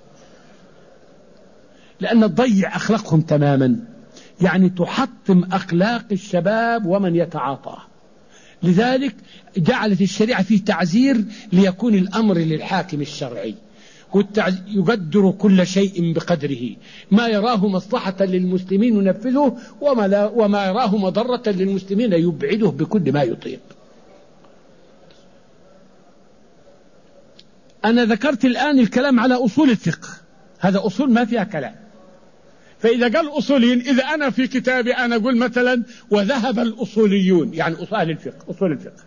لأن تضيع أخلاقهم تماما، يعني تحطم أخلاق الشباب ومن يتعاطاه. لذلك جعلت الشريعة فيه تعزير ليكون الأمر للحاكم الشرعي، يقدر كل شيء بقدره، ما يراه مصلحة للمسلمين ينفذه، وما, لا وما يراه مضرة للمسلمين يبعده بكل ما يطيق. أنا ذكرت الآن الكلام على أصول الفقه، هذا أصول ما فيها كلام. فإذا قال أصوليين، إذا أنا في كتابي أنا أقول مثلا وذهب الأصوليون، يعني أصول الفقه أصول الفقه.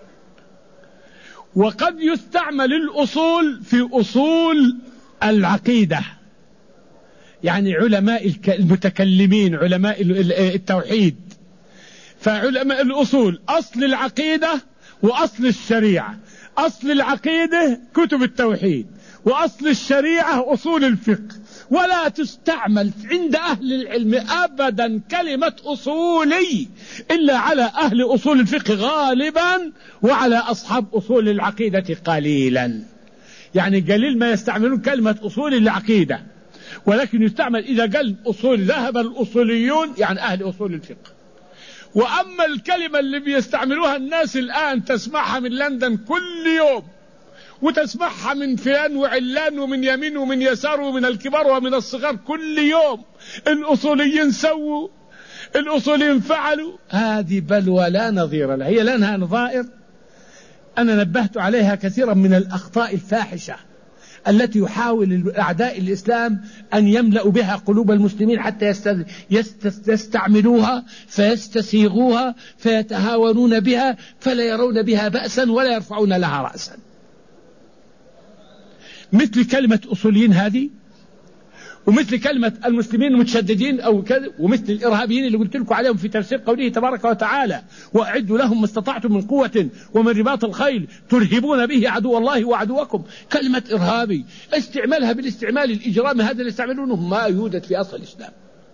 وقد يستعمل الأصول في أصول العقيدة، يعني علماء المتكلمين علماء التوحيد. فعلماء الأصول أصل العقيدة وأصل الشريعة، أصل العقيدة كتب التوحيد، وأصل الشريعة أصول الفقه. ولا تستعمل عند أهل العلم أبدا كلمة أصولي إلا على أهل أصول الفقه غالبا، وعلى أصحاب أصول العقيدة قليلا، يعني قليل ما يستعملون كلمة أصول العقيدة، ولكن يستعمل إذا قال أصول ذهب الأصوليون يعني أهل أصول الفقه. وأما الكلمة اللي بيستعملوها الناس الآن تسمعها من لندن كل يوم، وتسمعها من فلان وعلان ومن يمين ومن يسار ومن الكبار ومن الصغار كل يوم، الأصوليين سووا، الأصوليين فعلوا، هذه بلوى لا نظير لها، هي لها نظائر أنا نبهت عليها كثيرا من الأخطاء الفاحشة التي يحاول أعداء الإسلام أن يملأوا بها قلوب المسلمين حتى يستعملوها فيستسيغوها فيتهاونون بها، فلا يرون بها بأسا ولا يرفعون لها رأسا. مثل كلمة أصوليين هذه، ومثل كلمة المسلمين المتشددين أو كذا، ومثل الإرهابيين اللي قلت لكم عليهم في تفسير قوله تبارك وتعالى وأعدوا لهم ما استطعتم من قوة ومن رباط الخيل ترهبون به عدو الله وعدوكم. كلمة إرهابي استعمالها بالاستعمال الإجرامي هذا اللي يستعملونه ما يوجد في أصل الإسلام.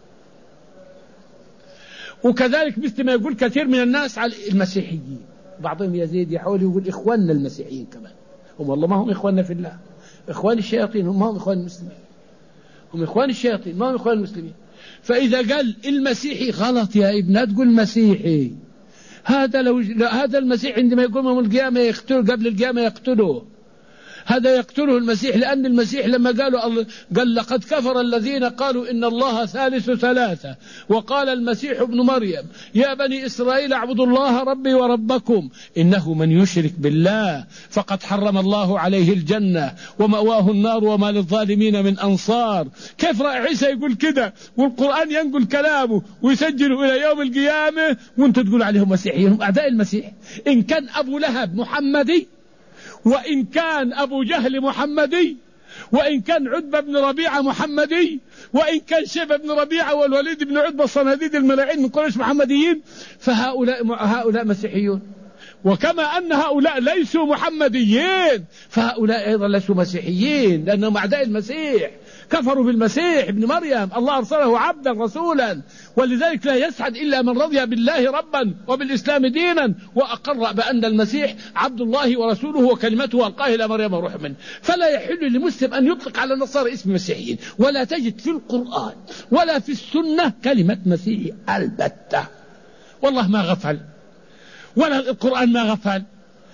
وكذلك مثل ما يقول كثير من الناس على المسيحيين، بعضهم يزيد يحاول يقول إخواننا المسيحيين كمان، هم والله ما هم إخواننا في الله، إخوان الشياطين، هم ما هم إخوان المسلمين، هم إخوان الشياطين ما هم إخوان المسلمين. فإذا قال المسيحي غلط يا ابن تقول مسيحي، هذا لو هذا المسيح عندما يقوم يوم القيامة يقتله، قبل القيامة يقتله، هذا يقتله المسيح، لأن المسيح لما قالوا قال لقد كفر الذين قالوا إن الله ثالث ثلاثة، وقال المسيح ابن مريم يا بني إسرائيل اعبدوا الله ربي وربكم إنه من يشرك بالله فقد حرم الله عليه الجنة ومأواه النار وما للظالمين من أنصار. كيف عيسى يقول كده والقرآن ينقل كلامه ويسجله إلى يوم القيامة وانتم تقول عليهم مسيحيين؟ هم أعداء المسيح. إن كان أبو لهب محمدي، وإن كان أبو جهل محمدي، وإن كان عتبة بن ربيعة محمدي، وإن كان شيبة بن ربيعة والوليد بن عتبة الصناديد الملاعين من قريش محمديين، فهؤلاء هؤلاء مسيحيون. وكما أن هؤلاء ليسوا محمديين فهؤلاء أيضا ليسوا مسيحيين، لأنهم أعداء المسيح، كفروا بالمسيح ابن مريم، الله أرسله عبدا رسولا. ولذلك لا يسعد إلا من رضي بالله ربا وبالإسلام دينا وأقر بأن المسيح عبد الله ورسوله وكلمته ألقاه إلى مريم وروح منه. فلا يحل لمسلم أن يطلق على النصارى اسم مسيحيين، ولا تجد في القرآن ولا في السنة كلمة مسيحي البتة، والله ما غفل، ولا القرآن ما غفل،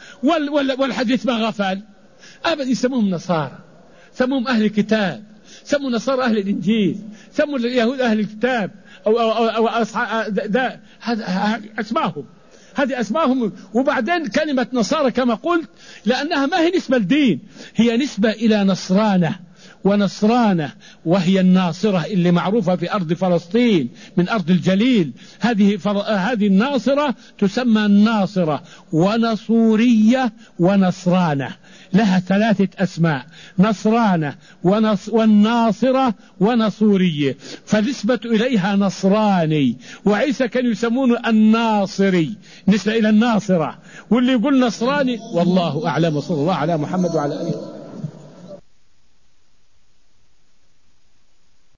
والحديث ما غفل أبدا. يسموهم نصارى، سموهم أهل الكتاب، سموا نصارى أهل الإنجيل، سموا اليهود أهل الكتاب أو, أو, أو, أو أصحاب، هذا أسماهم، هذه أسماهم. وبعدين كلمة نصارى كما قلت لأنها ما هي نسبة لدين، هي نسبة إلى نصرانة، ونصرانة وهي الناصرة اللي معروفة في أرض فلسطين من أرض الجليل. هذه فر... هذه الناصرة تسمى الناصرة ونصورية ونصرانة، لها ثلاثة أسماء، نصرانة ونص... والناصرة ونصورية، فنسبة إليها نصراني. وعيسى كانوا يسمونه الناصري نسبة إلى الناصرة، واللي يقول نصراني والله أعلم. صلى الله على محمد وعلى آله.